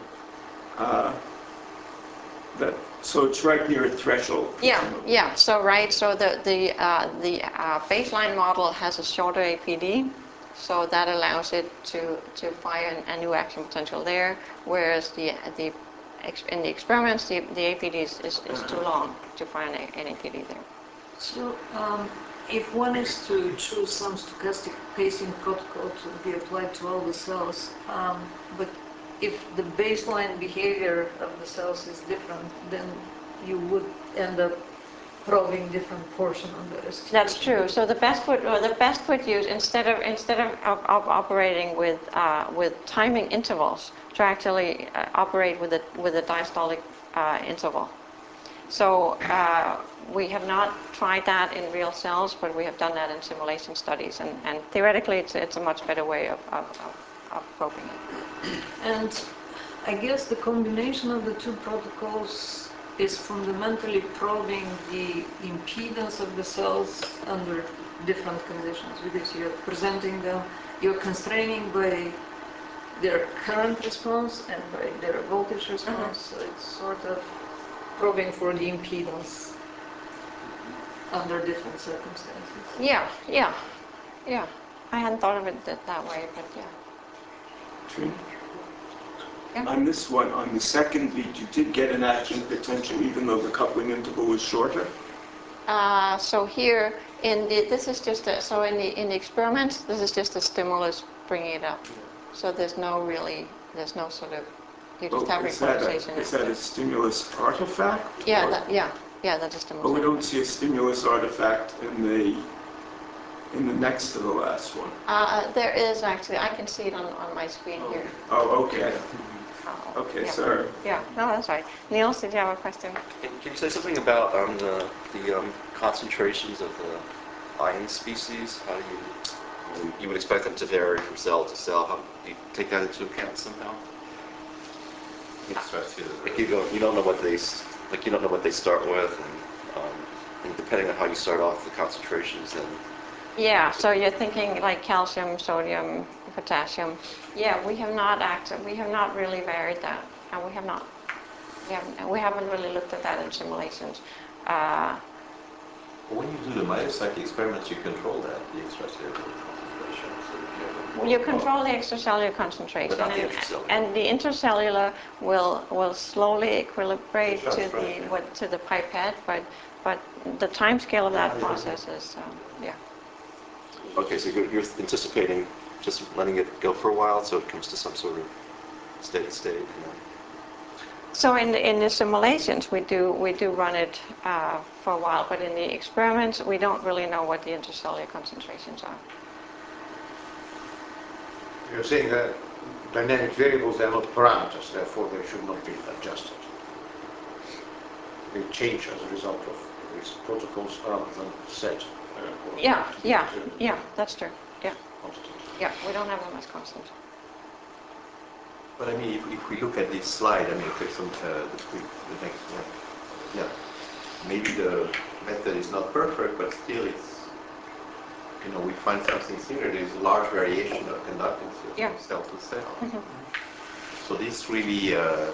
so it's right near a threshold. Yeah. So the baseline model has a shorter APD, so that allows it to fire a new action potential there. Whereas in the experiments, the APD is too long to fire an APD there. So if one is to choose some stochastic pacing protocol to be applied to all the cells, but if the baseline behavior of the cells is different, then you would end up probing different portion of the restitution. That's true. So the best would use instead of operating with timing intervals to actually operate with a diastolic interval. So we have not tried that in real cells, but we have done that in simulation studies, and theoretically it's a much better way of probing it. And I guess the combination of the two protocols is fundamentally probing the impedance of the cells under different conditions, because you're presenting them, you're constraining by their current response and by their voltage response. So it's sort of probing for the impedance under different circumstances. Yeah. I hadn't thought of it that way, but yeah. Trina? Yeah. On this one, on the second lead, you did get an action potential even though the coupling interval was shorter? So here, this is just so in the experiments, this is just a stimulus bringing it up. So there's no sort of, you just have repolarization. Is that a stimulus artifact? Yeah, that's a stimulus. But we don't see a stimulus artifact in the next to the last one. There is actually. I can see it on my screen here. Oh, okay. Okay, yeah. sorry. Yeah, no, that's right. Niels, did you have a question? Can you say something about the concentrations of the ion species? How do you would expect them to vary from cell to cell? How do you take that into account somehow? Like you don't know what they start with, and depending on how you start off the concentrations, then. Yeah, so you're thinking like calcium, sodium, potassium. Yeah, we have not really varied that, and we haven't really looked at that in simulations. When you do the myocycle experiments, you control that, the extracellular concentration. So you control the extracellular concentration, and the intercellular will slowly equilibrate to the pipette, but the time scale of that process is yeah. Okay, so you're anticipating just letting it go for a while so it comes to some sort of steady state. So in the simulations we do run it for a while, but in the experiments we don't really know what the intercellular concentrations are. You're saying that dynamic variables, they're not parameters, therefore they should not be adjusted. They change as a result of these protocols rather than set. Yeah, that's true. Yeah, we don't have them as constant. But I mean, if we look at this slide, I mean, click some the next one. Yeah, maybe the method is not perfect, but still it's, we find something similar. There's a large variation of conductance from cell to cell. Mm-hmm. So this really,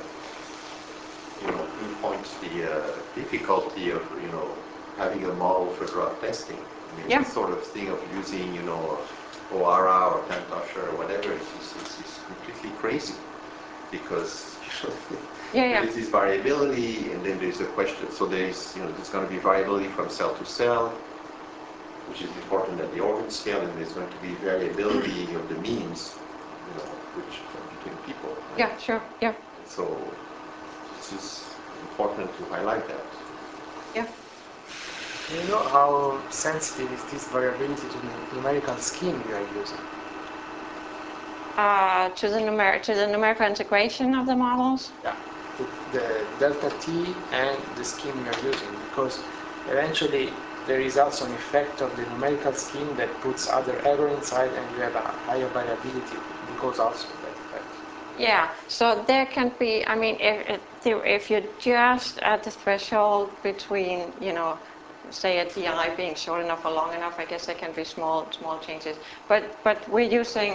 pinpoints the difficulty of, having a model for drug testing. I mean, this sort of thing of using, ORA or Pentosher or whatever is completely crazy, because there's this variability, and then there's a question. So there's going to be variability from cell to cell, which is important at the organ scale, and there's going to be variability of the means, which between people. Right? Yeah, sure. Yeah. So this is important to highlight that. Yeah. Do you know how sensitive is this variability to the numerical scheme you are using? To the numerical integration of the models? Yeah, the delta t and the scheme you are using, because eventually there is also an effect of the numerical scheme that puts other error inside, and you have a higher variability because also of that effect. Yeah, so there can be, I mean, if you're just at the threshold between, say a DI being short enough or long enough, I guess there can be small changes. But we're using,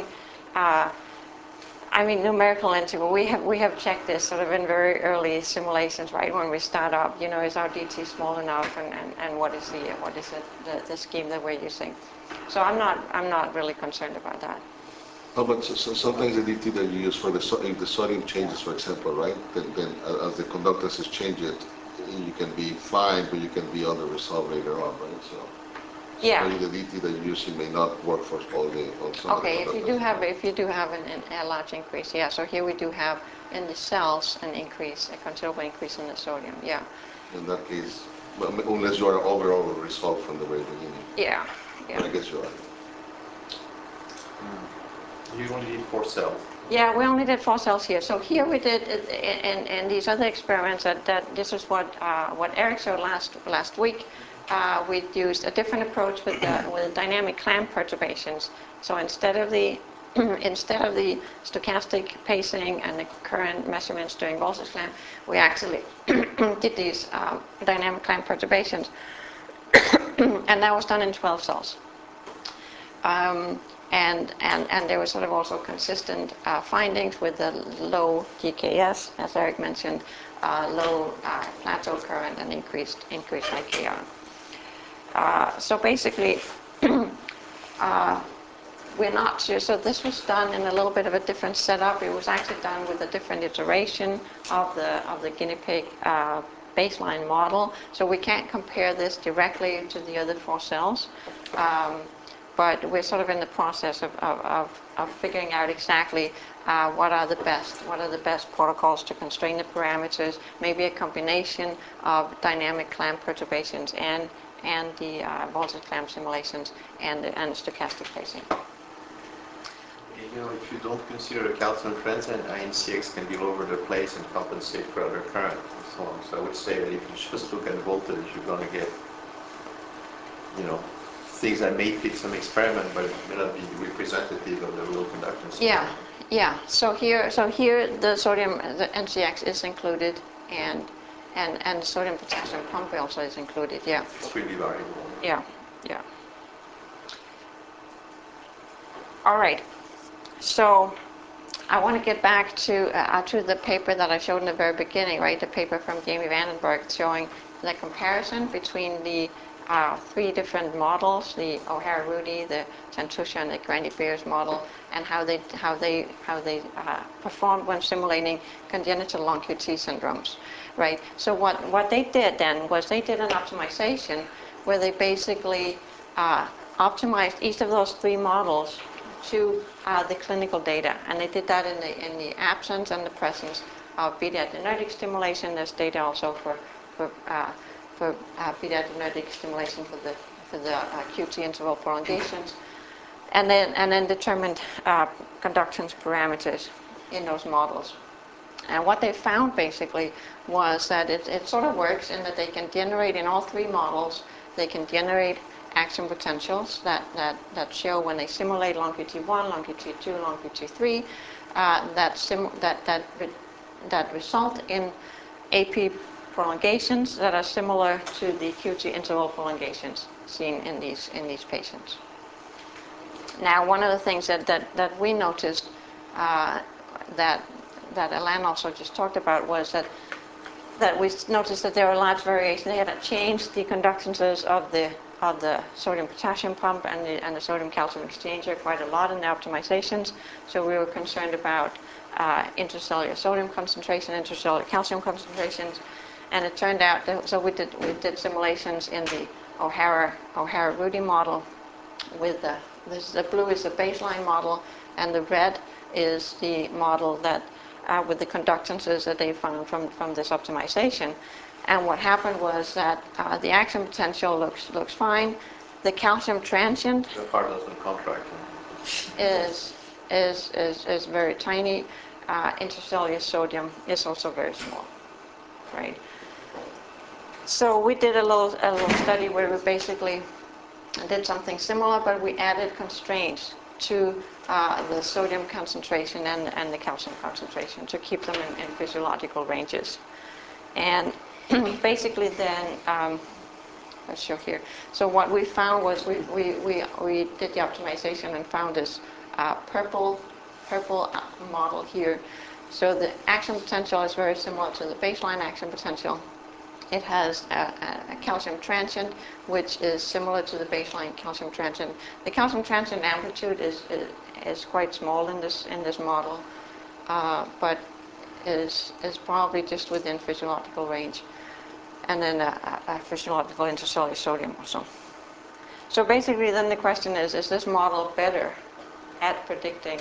numerical integral. We have checked this sort of in very early simulations, right? When we start up, is our DT small enough, and what is the scheme that we're using? So I'm not really concerned about that. No, but sometimes the DT that you use for if the sodium changes, for example, right? Then as the conductances change it, you can be fine, but you can be under resolved later on, right? So maybe the DT that you're using may not work for all some okay, if you do have a large increase, yeah. So here we do have in the cells a considerable increase in the sodium, yeah. In that case, unless you are overall resolved from the very beginning. Yeah. But I guess you are. You only did 4 cells. Yeah, we only did 4 cells here. So here we did, in these other experiments, that this is what Eric showed last week. We used a different approach with dynamic clamp perturbations. So instead of the stochastic pacing and the current measurements during voltage clamp, we actually did these dynamic clamp perturbations, and that was done in 12 cells. And there were sort of also consistent findings with the low GKS, as Eric mentioned, low plateau current, and increased IKR. So basically, we're not sure. So this was done in a little bit of a different setup. It was actually done with a different iteration of the guinea pig baseline model. So we can't compare this directly to the other 4 cells. But we're sort of in the process of figuring out exactly what are the best protocols to constrain the parameters. Maybe a combination of dynamic clamp perturbations and the voltage clamp simulations and stochastic pacing. You know, if you don't consider a calcium transient, INCX can be all over the place and compensate for other current and so on. So I would say that if you just look at voltage, you're going to get, you know, things that may fit some experiment, but it may not be representative of the real conductance. Yeah, yeah. So here the sodium, the NCX is included, and the sodium potassium pump also is included. Yeah. It's really variable. Yeah, yeah. All right. So I want to get back to the paper that I showed in the very beginning, right? The paper from Jamie Vandenberg showing the comparison between the 3 different models: the O'Hara-Rudy, the Santusha, and the Grandi-Beers model, and how they performed when simulating congenital long QT syndromes, right? So what they did then was they did an optimization where they basically optimized each of those 3 models to the clinical data, and they did that in the absence and the presence of beta-adrenergic stimulation. There's data also for beta-adrenergic stimulation for the QT interval prolongations, and then determined conductance parameters in those models. And what they found basically was that it sort of works in that they can generate in all 3 models. They can generate action potentials that show when they simulate long QT1, long QT2, long QT3 that result in AP prolongations that are similar to the QT interval prolongations seen in these patients. Now, one of the things that we noticed that Alain also just talked about was that we noticed that there were large variations. They had changed the conductances of the sodium potassium pump and the sodium calcium exchanger quite a lot in the optimizations. So we were concerned about intracellular sodium concentration, intracellular calcium concentrations. And it turned out that, so we did simulations in the O'Hara-Rudy model with the blue is the baseline model, and the red is the model that with the conductances that they found from this optimization. And what happened was that the action potential looks fine. The calcium transient the part doesn't contract is very tiny. Intracellular sodium is also very small, right? So we did a little study where we basically did something similar, but we added constraints to the sodium concentration and the calcium concentration to keep them in physiological ranges. And basically then, let's show here. So what we found was we did the optimization and found this purple model here. So the action potential is very similar to the baseline action potential. It has a calcium transient, which is similar to the baseline calcium transient. The calcium transient amplitude is quite small in this model, but is probably just within physiological range. And then a physiological intracellular sodium also. So basically, then the question is this model better at predicting,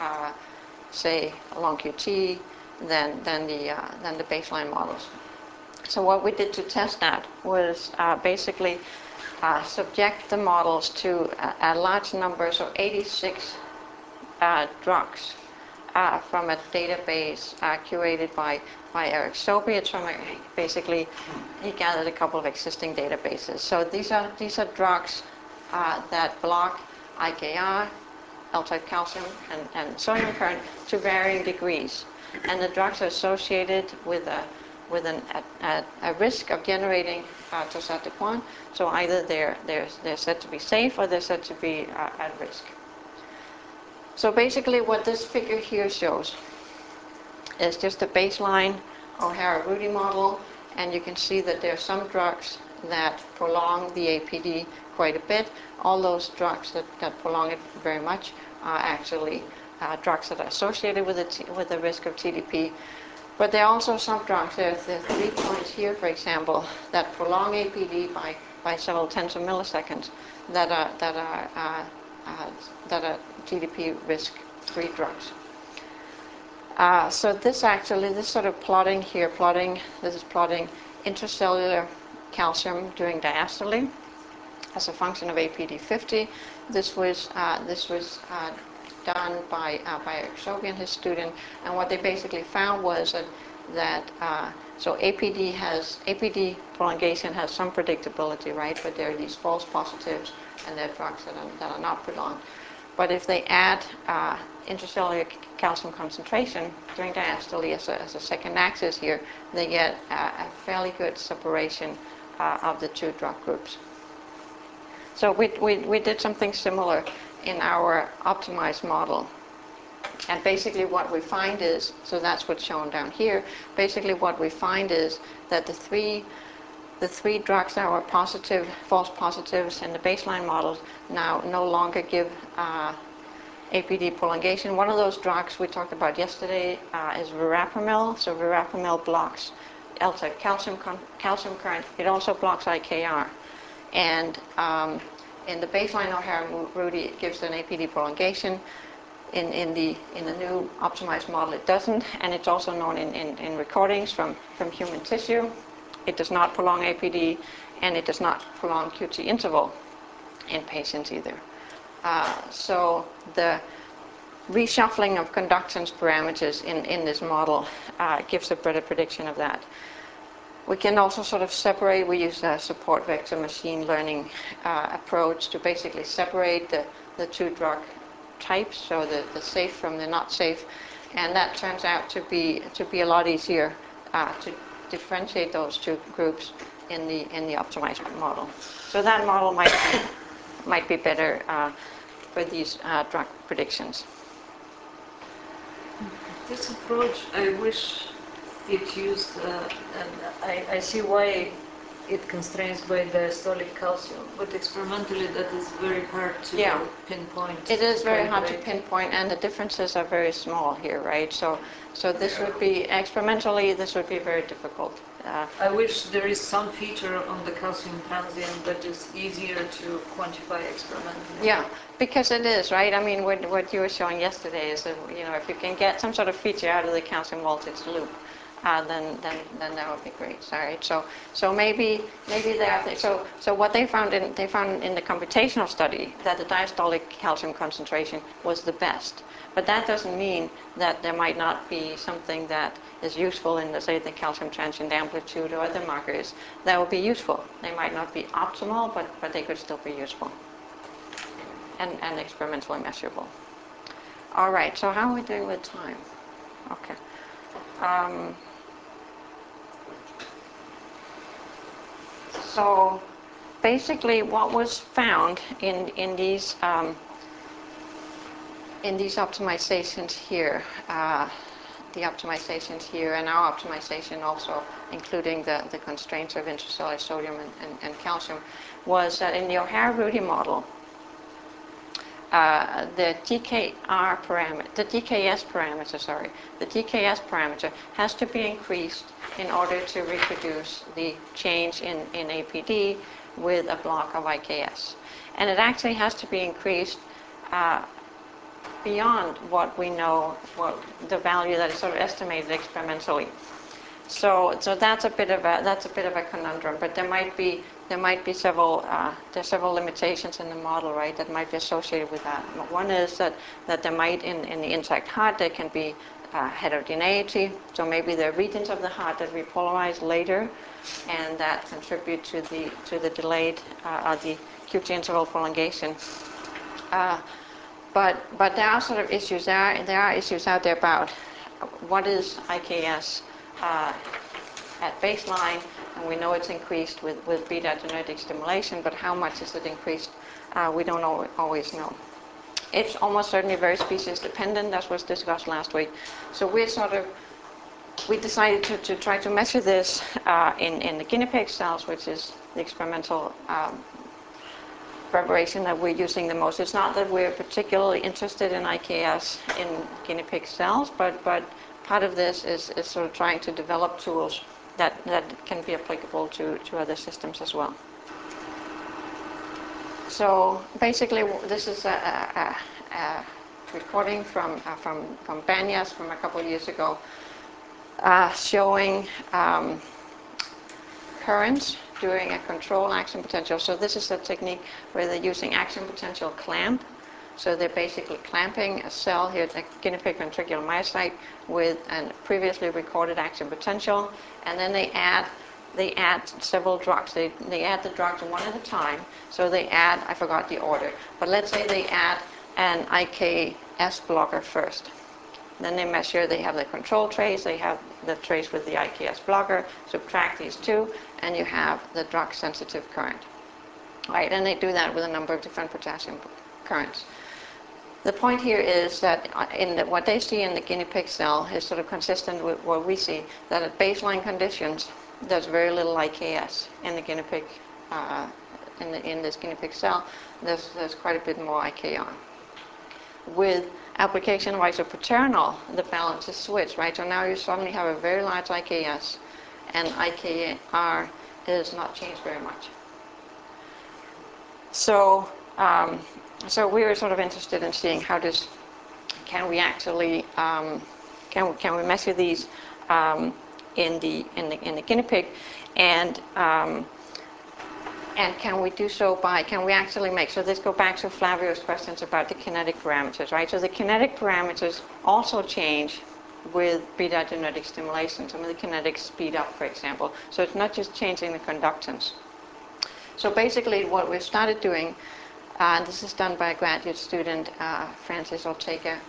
say, long QT than the baseline models? So what we did to test that was basically subject the models to a large number, so 86 drugs from a database curated by Eric Sobey. It's from basically he gathered a couple of existing databases. So these are drugs that block IKR, L-type calcium, and sodium current to varying degrees, and the drugs are associated with a risk of generating Torsades de Pointes. So either they're said to be safe or they're said to be at risk. So basically what this figure here shows is just a baseline O'Hara-Rudy model, and you can see that there are some drugs that prolong the APD quite a bit. All those drugs that prolong it very much are actually drugs that are associated with the risk of TDP. But there are also some drugs, there are 3 points here, for example, that prolong APD by several tens of milliseconds that are TDP risk-free drugs. So this sort of plotting here, this is plotting intracellular calcium during diastole as a function of APD50. This was done by Erksobi and his student, and what they basically found was that so APD prolongation has some predictability, right? But there are these false positives, and there are drugs that are not prolonged. But if they add intracellular calcium concentration during diastole as a second axis here, they get a fairly good separation of the 2 drug groups. So we did something similar in our optimized model. And basically what we find is, so that's what's shown down here, basically what we find is that the three drugs that were positive, false positives in the baseline models now no longer give APD prolongation. One of those drugs we talked about yesterday is verapamil. So verapamil blocks calcium current. It also blocks IKR. And in the baseline O'Hara-Rudy, it gives an APD prolongation. In the new optimized model, it doesn't, and it's also known in recordings from human tissue. It does not prolong APD, and it does not prolong QT interval in patients either. So the reshuffling of conductance parameters in this model gives a better prediction of that. We can also sort of separate, we use a support vector machine learning approach to basically separate the 2 drug types, so the safe from the not safe, and that turns out to be a lot easier to differentiate those 2 groups in the optimized model. So that model might be better for these drug predictions. This approach, I wish it used, and I see why it constrains by diastolic calcium, but experimentally that is very hard to pinpoint. It is very hard to pinpoint, and the differences are very small here, right? So this would be, experimentally, this would be very difficult. I wish there is some feature on the calcium transient that is easier to quantify experimentally. Yeah, because it is, right? I mean, what you were showing yesterday is that, if you can get some sort of feature out of the calcium voltage loop, then that would be great. Sorry. So maybe there. So what they found in the computational study that the diastolic calcium concentration was the best. But that doesn't mean that there might not be something that is useful in, say, the calcium transient amplitude or other markers that would be useful. They might not be optimal, but they could still be useful and experimentally measurable. All right. So how are we doing with time? Okay. So basically what was found in these optimizations here, the optimizations here and our optimization also, including the constraints of intracellular sodium and calcium, was that in the O'Hara-Rudy model, the TKS parameter has to be increased in order to reproduce the change in APD with a block of IKS. And it actually has to be increased beyond what we know, the value that is sort of estimated experimentally. So that's a bit of a conundrum, but there might be several limitations in the model, right, that might be associated with that. One is that there might in the intact heart there can be heterogeneity, so maybe there are regions of the heart that repolarize later, and that contribute to the delayed the QT interval prolongation. But there are sort of issues. There are issues out there about what is IKS at baseline, and we know it's increased with beta adrenergic stimulation, but how much is it increased? We don't always know. it's almost certainly very species dependent. That was discussed last week. So we decided to try to measure this in the guinea pig cells, which is the experimental preparation that we're using the most. It's not that we're particularly interested in IKS in guinea pig cells, but part of this is sort of trying to develop tools that can be applicable to other systems as well. So basically, this is a recording from Banyas from a couple of years ago, showing currents during a control action potential. So this is a technique where they're using action potential clamp. So they're basically clamping a cell here, the guinea pig ventricular myocyte, with a previously recorded action potential, and then they add several drugs. They add the drugs one at a time. So they add, I forgot the order, but let's say they add an IKS blocker first. Then they measure, they have the control trace, they have the trace with the IKS blocker, subtract these two, and you have the drug-sensitive current. Right, and they do that with a number of different potassium currents. The point here is that what they see in the guinea pig cell is sort of consistent with what we see, that at baseline conditions, there's very little IKS in the guinea pig, in this guinea pig cell. There's quite a bit more IKR. With application of isoproterenol, the balance is switched, right? So now you suddenly have a very large IKS, and IKR is not changed very much. So, so we were sort of interested in seeing can we actually can we measure these in the guinea pig, and can we do so can we actually make, so this goes back to Flavio's questions about the kinetic parameters, right? So the kinetic parameters also change with beta-adrenergic stimulation. Some of the kinetics speed up, for example. So it's not just changing the conductance. So basically what we've started doing, and this is done by a graduate student, Francis Ortega,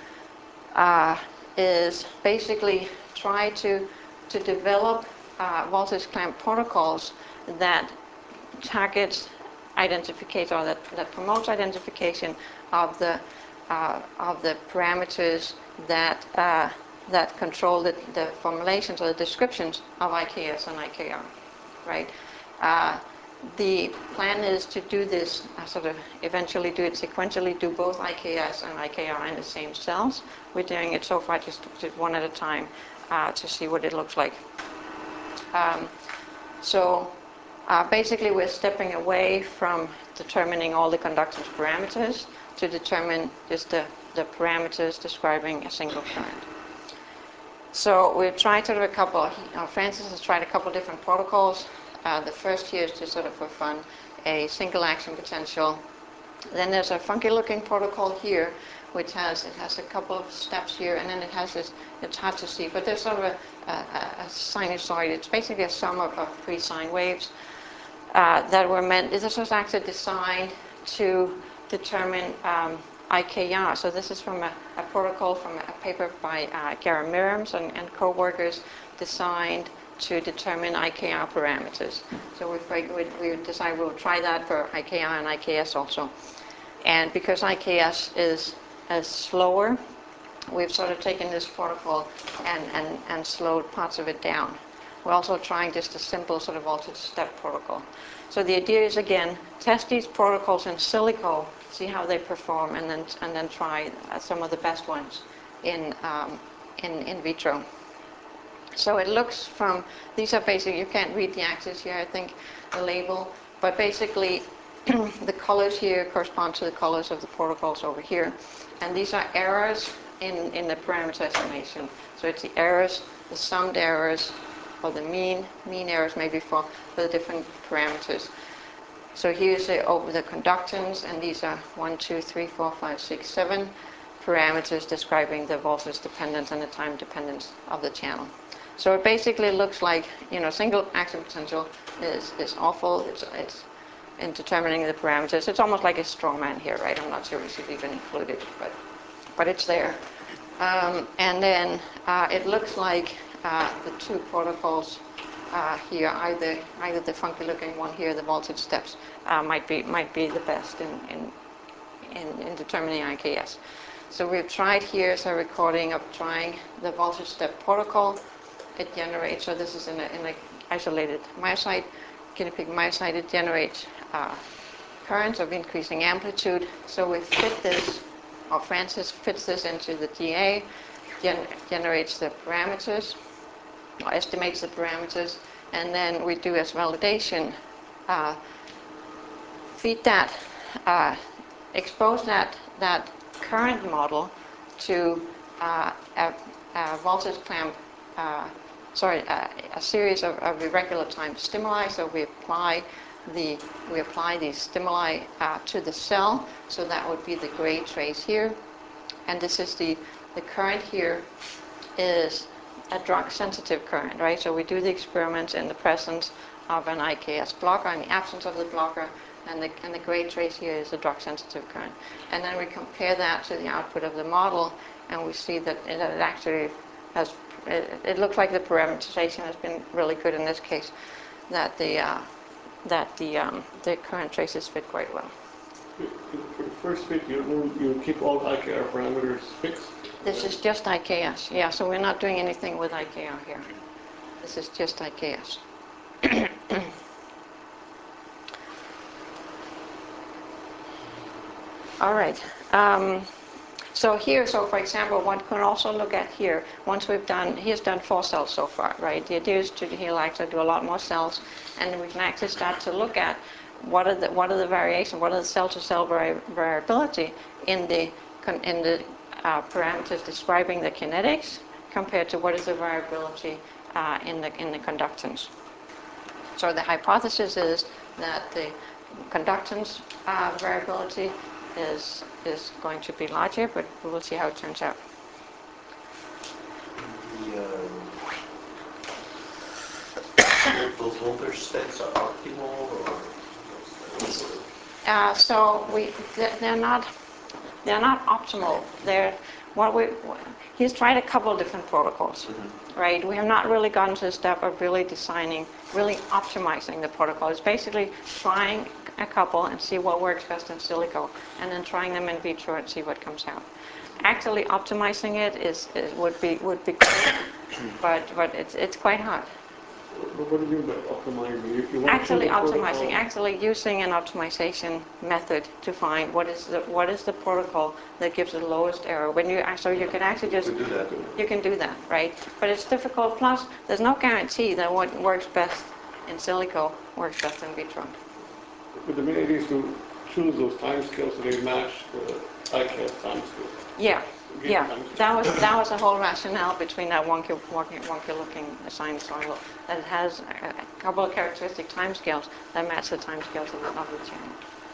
is basically try to develop voltage clamp protocols that targets identification, or that promotes identification of the parameters that control the formulations or the descriptions of IKS and IKR, right? The plan is to do this, sort of eventually do it sequentially, do both IKS and IKR in the same cells. We're doing it so far just one at a time to see what it looks like. Basically we're stepping away from determining all the conductance parameters to determine just the parameters describing a single current. So we've tried sort of Francis has tried a couple different protocols. The first here is just sort of for fun, a single action potential. Then there's a funky looking protocol here, which has a couple of steps here, and then it has this, it's hard to see, but there's sort of a sinusoid. It's basically a sum of three sine waves that were meant, this was actually designed to determine IKR. So this is from a protocol from a paper by Gara Miriams and co-workers, designed to determine IKR parameters. So we decided we'll try that for IKR and IKS also. And because IKS is slower, we've sort of taken this protocol and slowed parts of it down. We're also trying just a simple sort of voltage step protocol. So the idea is, again, test these protocols in silico, see how they perform, and then try some of the best ones in vitro. So it looks from, these are basically, you can't read the axis here, I think, the label, but basically the colors here correspond to the colors of the protocols over here. And these are errors in the parameter estimation. So it's the errors, the summed errors, or the mean errors maybe for the different parameters. So here's the conductance, and these are 1, 2, 3, 4, 5, 6, 7 parameters describing the voltage dependence and the time dependence of the channel. So it basically looks like, single action potential is awful. It's in determining the parameters. It's almost like a straw man here, right? I'm not sure we should even include it, but it's there. And then it looks like the two protocols here, either the funky looking one here, the voltage steps, might be the best in determining IKS. So we've tried here, so a recording of trying the voltage step protocol. It generates, so this is in an isolated myocyte, guinea pig myocyte. It generates currents of increasing amplitude. So we fit this, or Francis fits this into the GA, generates the parameters, or estimates the parameters, and then we do as validation, feed that, expose that current model to a voltage clamp, a series of irregular time stimuli. So we apply these stimuli to the cell. So that would be the gray trace here, and this is the current here is a drug-sensitive current, right? So we do the experiments in the presence of an IKS blocker, in the absence of the blocker, and the gray trace here is a drug-sensitive current. And then we compare that to the output of the model, and we see that it actually has, it looks like the parameterization has been really good in this case, that the current traces fit quite well. For the first fit, you keep all IKR parameters fixed? This is just IKS, yeah, so we're not doing anything with IKR here. This is just IKS. All right. So here, for example, one can also look at here, once he's done 4 cells so far, right? The idea is he likes to do a lot more cells, and we can actually start to look at what are the variation, what are the cell-to-cell variability in the parameters describing the kinetics compared to what is the variability in the conductance. So the hypothesis is that the conductance variability is going to be larger, but we will see how it turns out. Those voltage steps are optimal, or so they're not optimal. He's tried a couple of different protocols, right? We have not really gotten to the step of really optimizing the protocol. It's basically trying a couple and see what works best in silico, and then trying them in vitro and see what comes out. Actually optimizing it would be great, but it's quite hard. What do you mean by optimizing? Actually optimizing, actually using an optimization method to find what is the protocol that gives the lowest error. So you can actually just you can do that, right? But it's difficult. Plus, there's no guarantee that what works best in silico works best in vitro. But the main idea is to choose those timescales so they match the IKS timescale. Yeah. That was the whole rationale between that wonky looking sinusoidal, that it has a couple of characteristic timescales that match the timescales of the channel.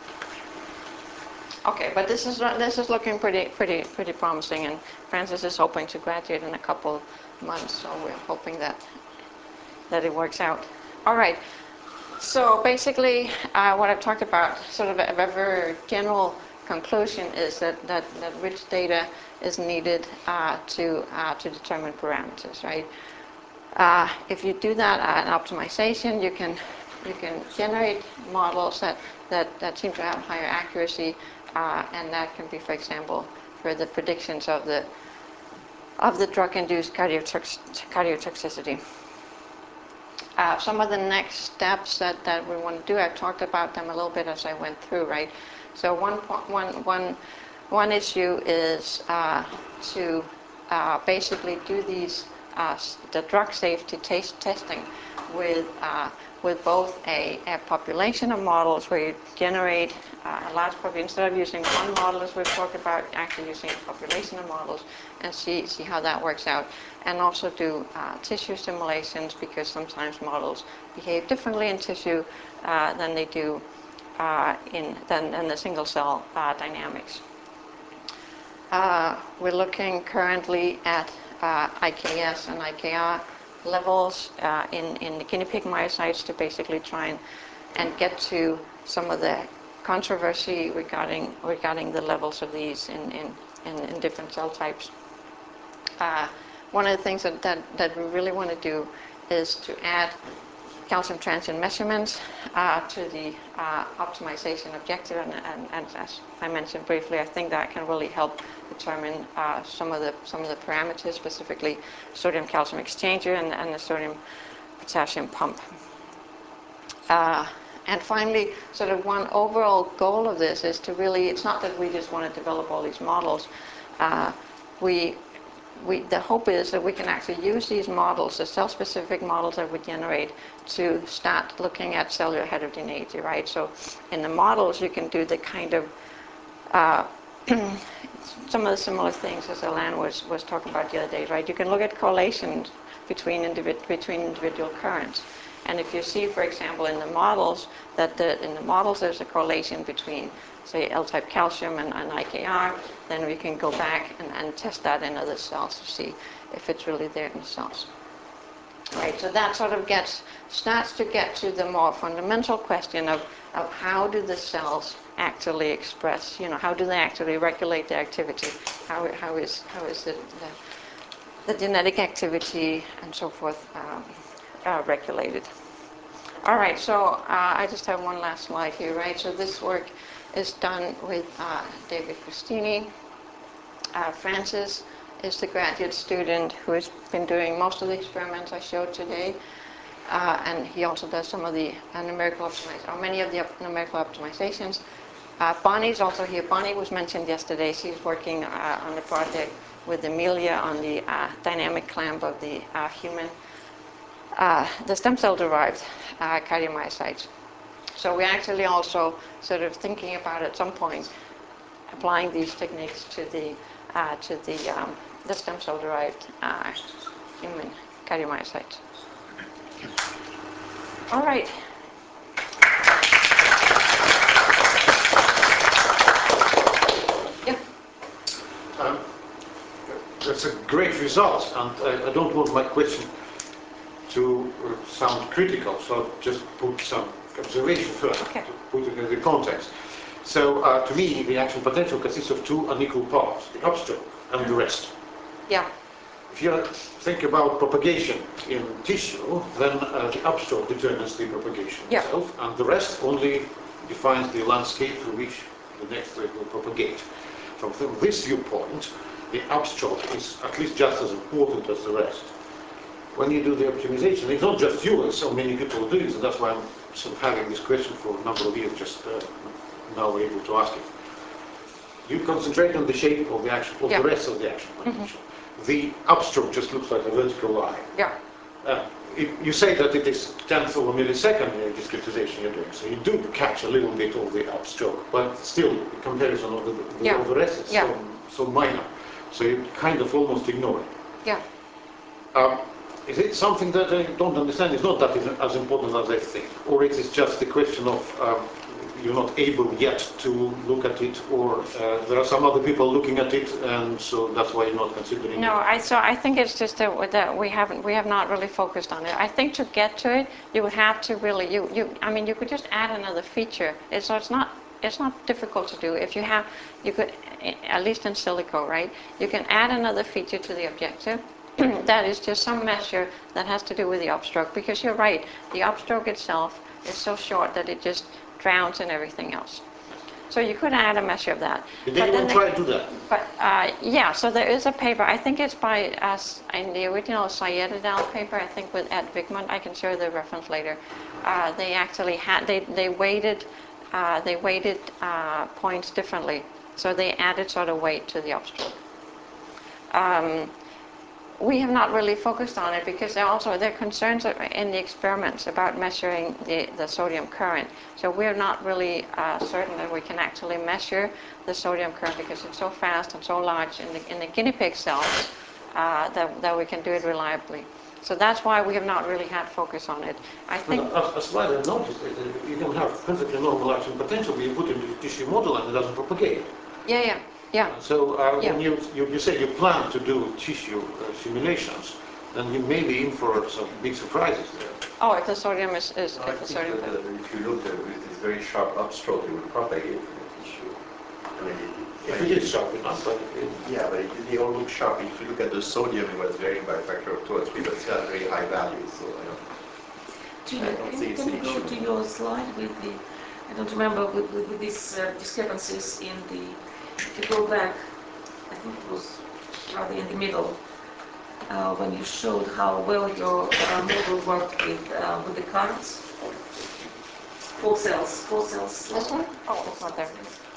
Okay, but this is looking pretty promising, and Francis is hoping to graduate in a couple months, so we're hoping that it works out. All right. So basically, what I've talked about, sort of a very general conclusion, is that rich data is needed to determine parameters, right? If you do that in optimization, you can generate models that seem to have higher accuracy, and that can be, for example, for the predictions of the drug-induced cardiotoxicity. Some of the next steps that we want to do, I've talked about them a little bit as I went through, right? So one issue is to basically do the drug safety testing with both a population of models where you generate a large population, instead of using one model as we've talked about, actually using a population of models, and see how that works out. And also do tissue simulations, because sometimes models behave differently in tissue than they do in the single cell dynamics. We're looking currently at IKS and IKR levels in the guinea pig myocytes to basically try and get to some of the controversy regarding the levels of these in different cell types. One of the things that we really want to do is to add calcium transient measurements to the optimization objective, and as I mentioned briefly, I think that can really help determine some of the parameters, specifically sodium calcium exchanger and the sodium potassium pump. And finally, sort of one overall goal of this is to really, it's not that we just want to develop all these models. The hope is that we can actually use these models, the cell-specific models that we generate, to start looking at cellular heterogeneity, right? So in the models, you can do the kind of, some of the similar things as Alain was talking about the other day, right? You can look at correlations between individual currents. And if you see, for example, in the models, that there's a correlation between, say, L-type calcium and IKR, then we can go back and test that in other cells to see if it's really there in the cells. Right, so that sort of starts to get to the more fundamental question of how do the cells actually express, how do they actually regulate their activity? How is the genetic activity and so forth regulated? All right, so I just have one last slide here, right? So this work is done with David Cristini. Francis is the graduate student who has been doing most of the experiments I showed today. And he also does some of the numerical optimizations, or many of the numerical optimizations. Bonnie's also here. Bonnie was mentioned yesterday. She's working on the project with Amelia on the dynamic clamp of the the stem cell-derived cardiomyocytes. So we're actually also sort of thinking about at some point applying these techniques to the stem cell-derived human cardiomyocytes. All right. Yeah. That's a great result, and I don't want my question to sound critical, so just put some observation first, to put it in the context. So to me, the action potential consists of two unequal parts, the upstroke and the rest. Yeah. If you think about propagation in tissue, then the upstroke determines the propagation itself, and the rest only defines the landscape through which the next thread will propagate. From this viewpoint, the upstroke is at least just as important as the rest. When you do the optimization, it's not just you, as so many people do, and that's why I'm sort of having this question for a number of years, just now able to ask it. You concentrate on the shape of the action, of the rest of the action potential. The upstroke just looks like a vertical line. Yeah. You say that it is tenth of a millisecond discretization you're doing, so you do catch a little bit of the upstroke, but still, in comparison of the rest is so minor. So you kind of almost ignore it. Yeah. Is it something that I don't understand? It's not that as important as I think, or it is just a question of you're not able yet to look at it, or there are some other people looking at it, and so that's why you're not considering it? No, I think it's just that we have not really focused on it. I think to get to it, you would have to really you could just add another feature. So it's not difficult to do. If you could, at least in silico, right? You can add another feature to the objective. That is just some measure that has to do with the upstroke, because you're right, the upstroke itself is so short that it just drowns in everything else. So you could add a measure of that. Did anyone try to do that? But yeah, so there is a paper, I think it's by us in the original Syed et al. Paper, I think with Ed Wigmund, I can show the reference later. They actually had, they weighted points differently. So they added sort of weight to the upstroke. We have not really focused on it because there are concerns in the experiments about measuring the sodium current. So we're not really certain that we can actually measure the sodium current because it's so fast and so large in the guinea pig cells that we can do it reliably. So that's why we have not really had focus on it. I think. As far as I noticed, you can have perfectly normal action potential, but you put it into the tissue model and it doesn't propagate. Yeah. So when you say you plan to do tissue simulations, then you may be in for some big surprises there. Oh, if the sodium is if you look at this very sharp upstroke, it will propagate in the tissue. I mean, if it is sharp enough, but they all look sharp. If you look at the sodium, it was varying by a factor of 2 or 3, but still at very high values. So Gina, can you go to your slide with the, I don't remember, with these discrepancies in the, if you go back, I think it was rather in the middle, when you showed how well your model worked with the currents. 4 cells. This one? Oh, it's not there.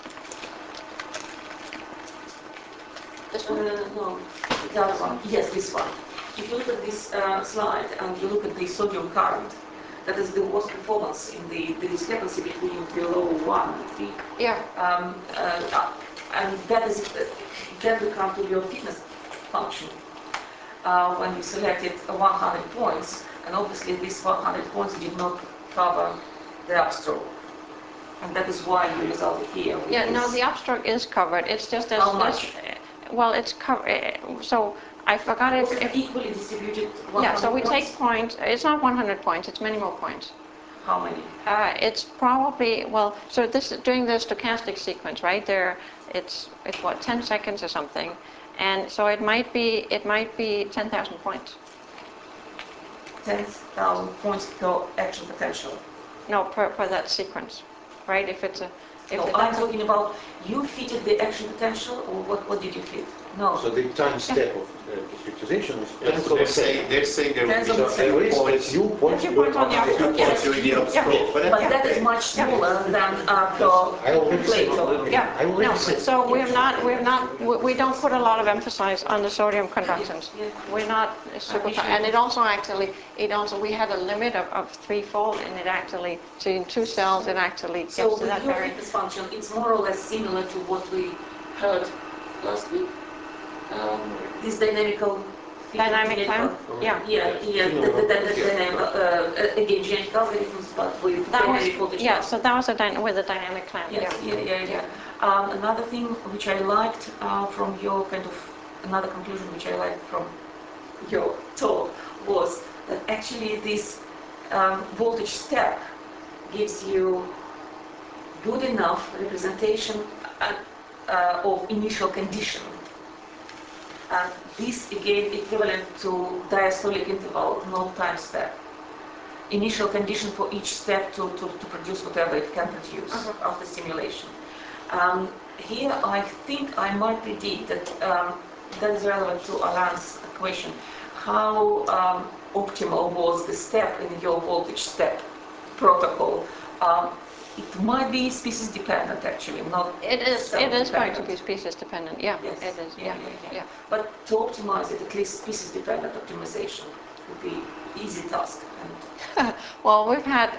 This one? No, the other one. Yes, this one. If you look at this slide and you look at the sodium current, that is the worst performance in the discrepancy between below 1 and 3. Yeah. And that is then we come to your fitness function. When you selected 100 points, and obviously these 100 points did not cover the upstroke. And that is why you resulted here. Yeah, no, the upstroke is covered. It's just as... How much? Well, it's covered. So I forgot it. If equally distributed 100 yeah, so we points? take points. It's not 100 points, it's many more points. How many? It's probably, well, so this during the stochastic sequence, right? It's what, 10 seconds or something. And so it might be 10,000 points. 10,000 points per action potential. No, per that sequence, right? If it's a... No, I'm talking about you fitted the action potential, or what did you fit? No. So the time step of discretization is They're saying there will be So few points. few points during the upstroke. But that is much smaller than the Plato. Yeah, no, so we don't put a lot of emphasis on the sodium conductance. We're not super, and it also, we had a limit of 3-fold, and it actually, so in 2 cells, it actually gets So to that with your very... fitness function, it's more or less similar to what we heard last week. This dynamical Dynamic plan? Yeah. Again, genetic algorithms, but with dynamic voltage. Yeah, so that was with a dynamic clamp. Yes, yeah. Another thing which I liked from your another conclusion which I liked from your talk was that actually this voltage step gives you good enough representation of initial condition. And this again equivalent to diastolic interval, no time step. Initial condition for each step to produce whatever it can produce after stimulation. Here I think I might predict that that is relevant to Alain's question. How optimal was the step in your voltage step protocol? It might be species dependent actually, not It is going to be species dependent, yeah. Yes. It is, yeah. But to optimize it, at least species dependent optimization would be easy task. Well, we've had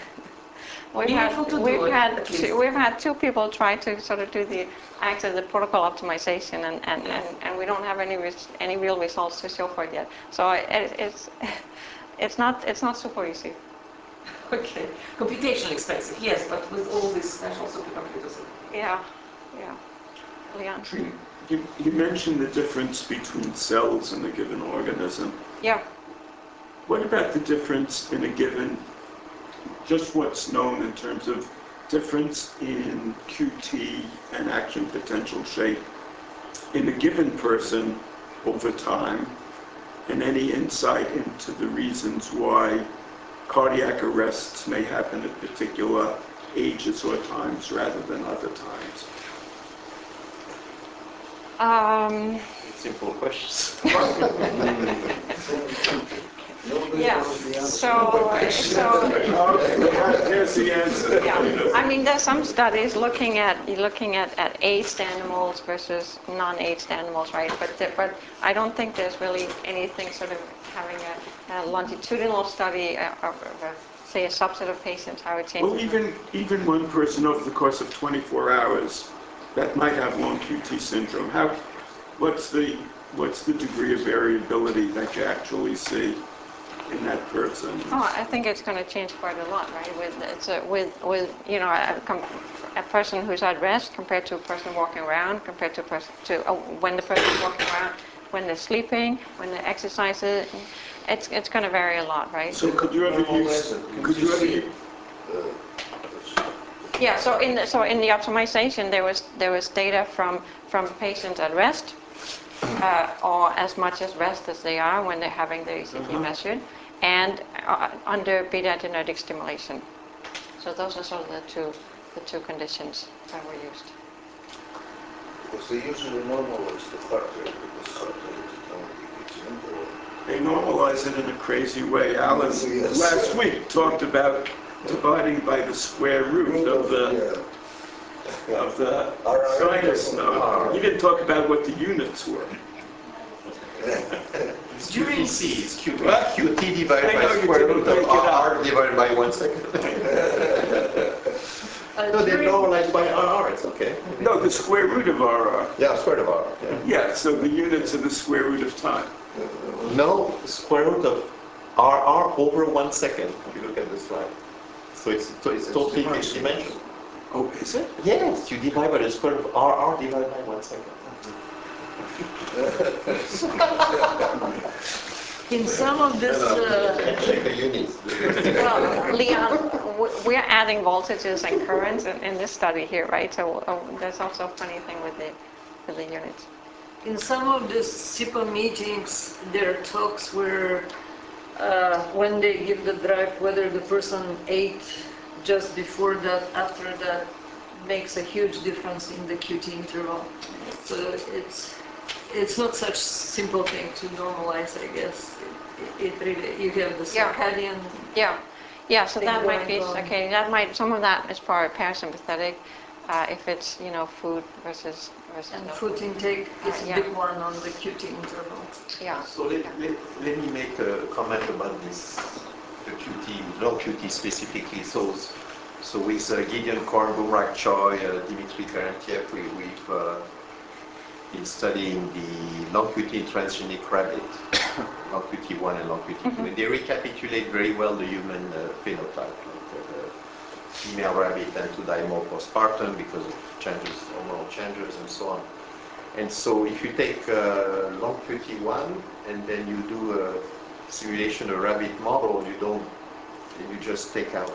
2 people try to sort of do the protocol optimization, and we don't have any real results to show for it yet. So it's not super easy. Okay, computationally expensive, yes, but with all these national supercomputers. Yeah. Leon? You mentioned the difference between cells in a given organism. Yeah. What about the difference in a given, just what's known in terms of difference in QT and action potential shape in a given person over time, and any insight into the reasons why cardiac arrests may happen at particular ages or times rather than other times? Simple questions. Yeah. Here's the answer. Yeah. I mean, there's some studies looking at aged animals versus non-aged animals, right? But I don't think there's really anything sort of having a longitudinal study of say a subset of patients how it changes. Well, even one person over the course of 24 hours that might have long QT syndrome, what's the degree of variability that you actually see in that person? Oh, I think it's going to change quite a lot, right? With a person who's at rest compared to a person walking around, compared to a person when the person's walking around, when they're sleeping, when they're exercising, it's going to vary a lot, right? So could you ever use? Yeah. So in the optimization, there was data from patients at rest, or as much as rest as they are when they're having their ECG measured, and under beta-adrenergic stimulation. So those are sort of the two conditions that were used. Because they usually normalize the heart rate, because heart rate only kicks in the... They normalize it in a crazy way. Alice Yes. last week talked about dividing by the square root of the sinus node. He didn't talk about what the units were. It's QTC, it's QT divided I know by you square didn't root of make it up. R divided by 1 second. No, they're normalized by RR, it's okay. No, the square root of RR. Yeah, square root of RR. Yeah. Yeah, so the units are the square root of time. No, square root of RR over 1 second, if you look at the slide. So it's totally fixed dimension. Oh, is it? Yes, you divide by the square root of RR divided by 1 second. In some of this, Check the units. Well, Leon, we're adding voltages and currents in this study here, right? So there's also a funny thing with the units. in some of the SIPA meetings, there are talks where when they give the drive, whether the person ate just before that, after that, makes a huge difference in the QT interval. So it's not such simple thing to normalize, I guess. It really, you have the circadian. Yeah. So that thing might be going on. okay. Some of that is probably parasympathetic. If it's food versus And no food intake is a yeah. big one on the QT interval. Yeah. So let me make a comment about this, the QT, long QT specifically. So with Gideon Korn, Bumrak Choi, Dimitri Terentiev, we've been studying the long QT transgenic rabbit, long QT1 and long QT2, and they recapitulate very well the human phenotype. Like the female rabbit tend to die more postpartum because of changes, hormonal changes, and so on. And so if you take long QT1 and then you do a simulation of rabbit model, you just take out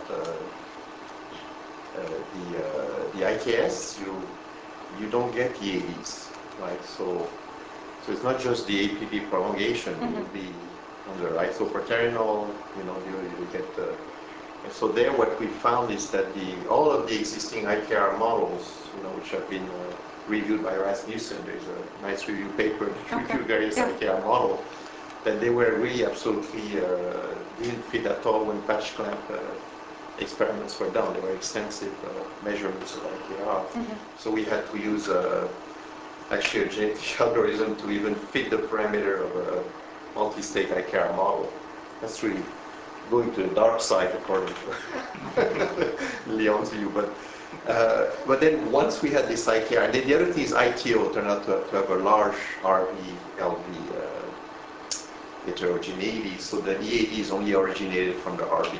the IKS, you don't get the ADs, right? So it's not just the APB prolongation, you'll be on the isoproterenol, you get and so there what we found is that all of the existing IKR models, which have been reviewed by Rasmussen, there's a nice review paper that reviewed various IKR models, that they were really absolutely didn't fit at all when patch clamp experiments were done. There were extensive measurements of IKR. So we had to use actually a genetic algorithm to even fit the parameter of a multi-state IKR model. That's really going to the dark side, according to Leon, to you. But then once we had this IKR, and then the other thing is ITO turned out to have a large RV, LV heterogeneity, so the EADs only originated from the RV.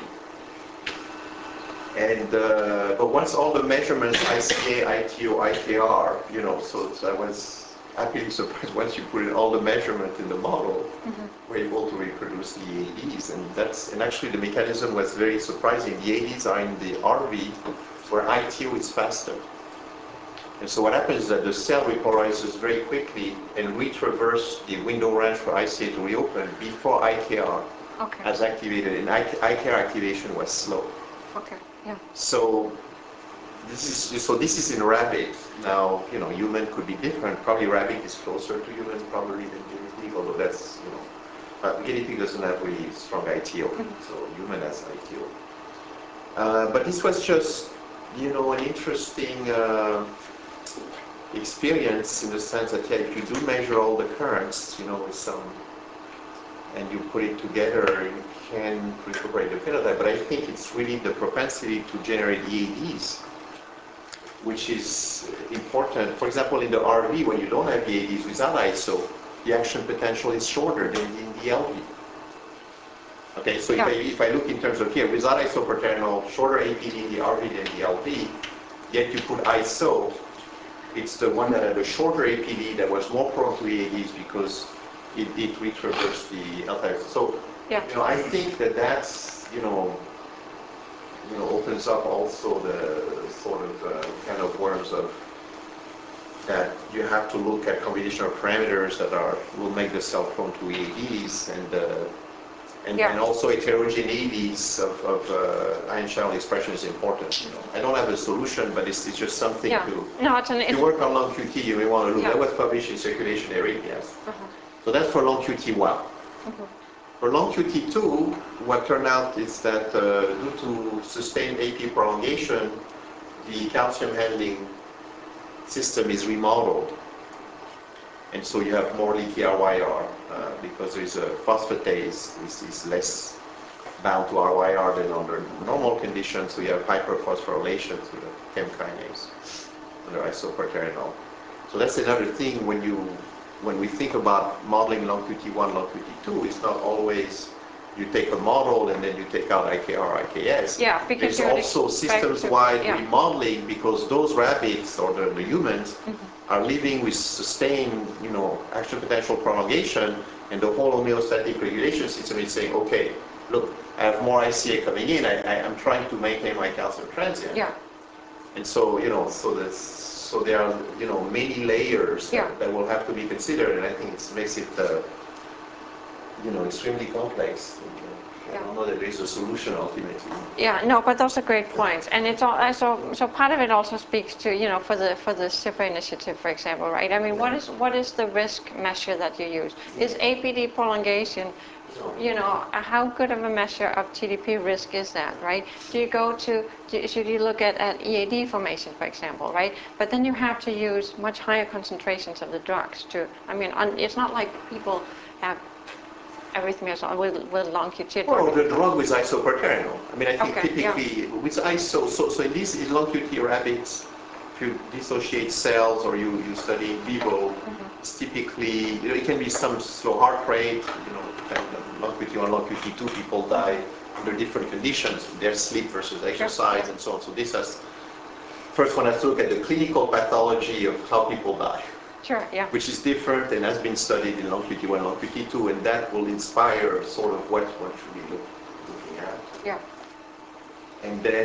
And but once all the measurements, ICA, ITO, IKR, so I was happily surprised once you put in all the measurement in the model, we're able to reproduce the EADs, and actually the mechanism was very surprising. The EADs are in the RV, where ITO is faster. And so what happens is that the cell repolarizes very quickly and retraverses the window range for ICA to reopen before IKR has activated, and IKR activation was slow. Okay. Yeah. So this is in rabbit. Now, human could be different. Probably rabbit is closer to human probably than guinea pig, although that's, guinea pig doesn't have really strong ITO, so human has ITO. But this was just, an interesting experience in the sense that, if you do measure all the currents, with some, and you put it together, you can recuperate the phenotype. But I think it's really the propensity to generate EADs, which is important. For example, in the RV, when you don't have EADs without ISO, the action potential is shorter than in the LV. Okay, so if I look in terms of here, without isoproterenol, shorter APD in the RV than the LV, yet you put ISO, it's the one that had a shorter APD that was more prone to EADs because it did retraverse the alpha. So, I think that's, opens up also the sort of kind of worms of that you have to look at combination of parameters that will make the cell prone to EADs, And also heterogeneities of ion channel expression is important. I don't have a solution, but it's just something to. No, if you work on long QT, you may want to look. That was published in Circulation Arrhythmias. So that's for long QT1. For long QT2, what turned out is that due to sustained AP prolongation, the calcium handling system is remodeled. And so you have more leaky RYR because there is a phosphatase is less bound to RYR than under normal conditions. So you have hyperphosphorylation through the chem kinase under isoproterenol. So that's another thing when we think about modeling long QT1, long QT2, it's not always you take a model and then you take out IKR, IKS. Yeah, because it's also systems-wide remodeling because those rabbits or the humans are living with sustained, action potential prolongation, and the whole homeostatic regulation system is saying, okay, look, I have more ICA coming in. I'm trying to maintain my calcium transient. Yeah. And so, so there are, many layers that will have to be considered, and I think it makes it, extremely complex. I don't know that there is a solution ultimately. Yeah, no, but those are great points, and it's also so part of it also speaks to for the CIPA initiative, for example, right? I mean, what is the risk measure that you use? Is APD prolongation? How good of a measure of TDP risk is that, right? Should you look at EAD formation, for example, right? But then you have to use much higher concentrations of the drugs it's not like people have arrhythmias with long QT. Well, the drug with isoproterenol. I think typically with iso, so in these long QT rabbits, if you dissociate cells or you study in vivo, it's typically, it can be some slow heart rate, long QT1, long QT2, people die under different conditions, their sleep versus exercise and so on. So this first one has to look at the clinical pathology of how people die. Sure, yeah. Which is different and has been studied in long QT1, long QT2, and that will inspire sort of what one should be looking at. Yeah. And then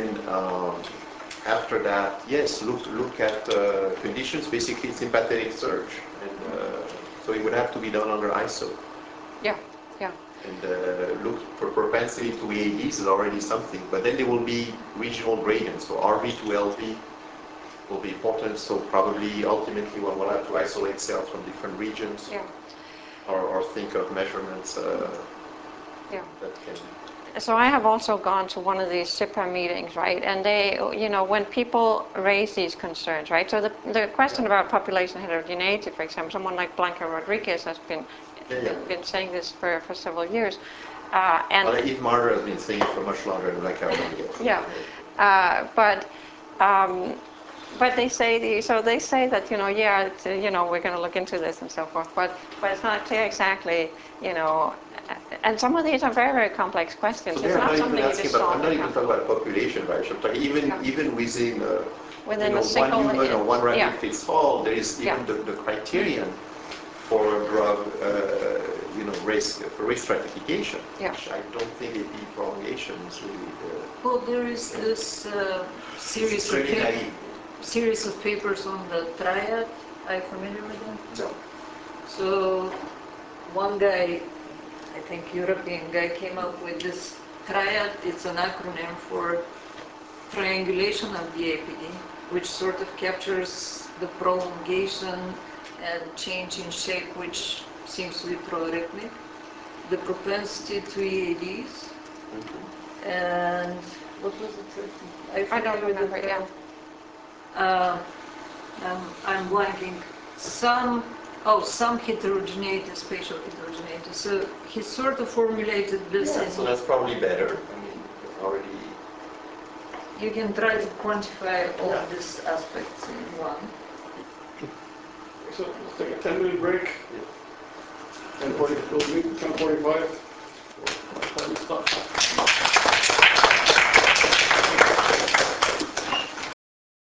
after that, yes, look at conditions, basically sympathetic surge, and so it would have to be done under ISO. Yeah, yeah. And look for propensity to EADs is already something, but then there will be regional gradients, so RV to LV will be important, so probably ultimately one will have to isolate cells from different regions, or think of measurements that can. So I have also gone to one of these CIPA meetings, right? And they, when people raise these concerns, right? So the question about population heterogeneity, for example, someone like Blanca Rodriguez has been saying this for several years. And Eve Marder has been saying it for much longer than Blanca Rodriguez. Yeah, but they say that we're going to look into this and so forth, but it's not clear exactly, and some of these are very, very complex questions. So it's not something you just solve. I'm not even talking about population variation. Even within a single one human or one rabbit fits all, there is even the criterion for drug risk stratification, which I don't think AP prolongation is really the. Well, there is this series of papers on the triad. Are you familiar with them? No. So one guy, I think European guy, came up with this triad. It's an acronym for triangulation of the APD, which sort of captures the prolongation and change in shape, which seems to be proarrhythmic, the propensity to EADs, and what was the third thing? I don't remember, I'm blanking. Some heterogeneity, spatial heterogeneity. So he sort of formulated this. So that's probably better. It's already. You can try to quantify all of these aspects in one. So let's take a 10-minute break. 10:45. Stop.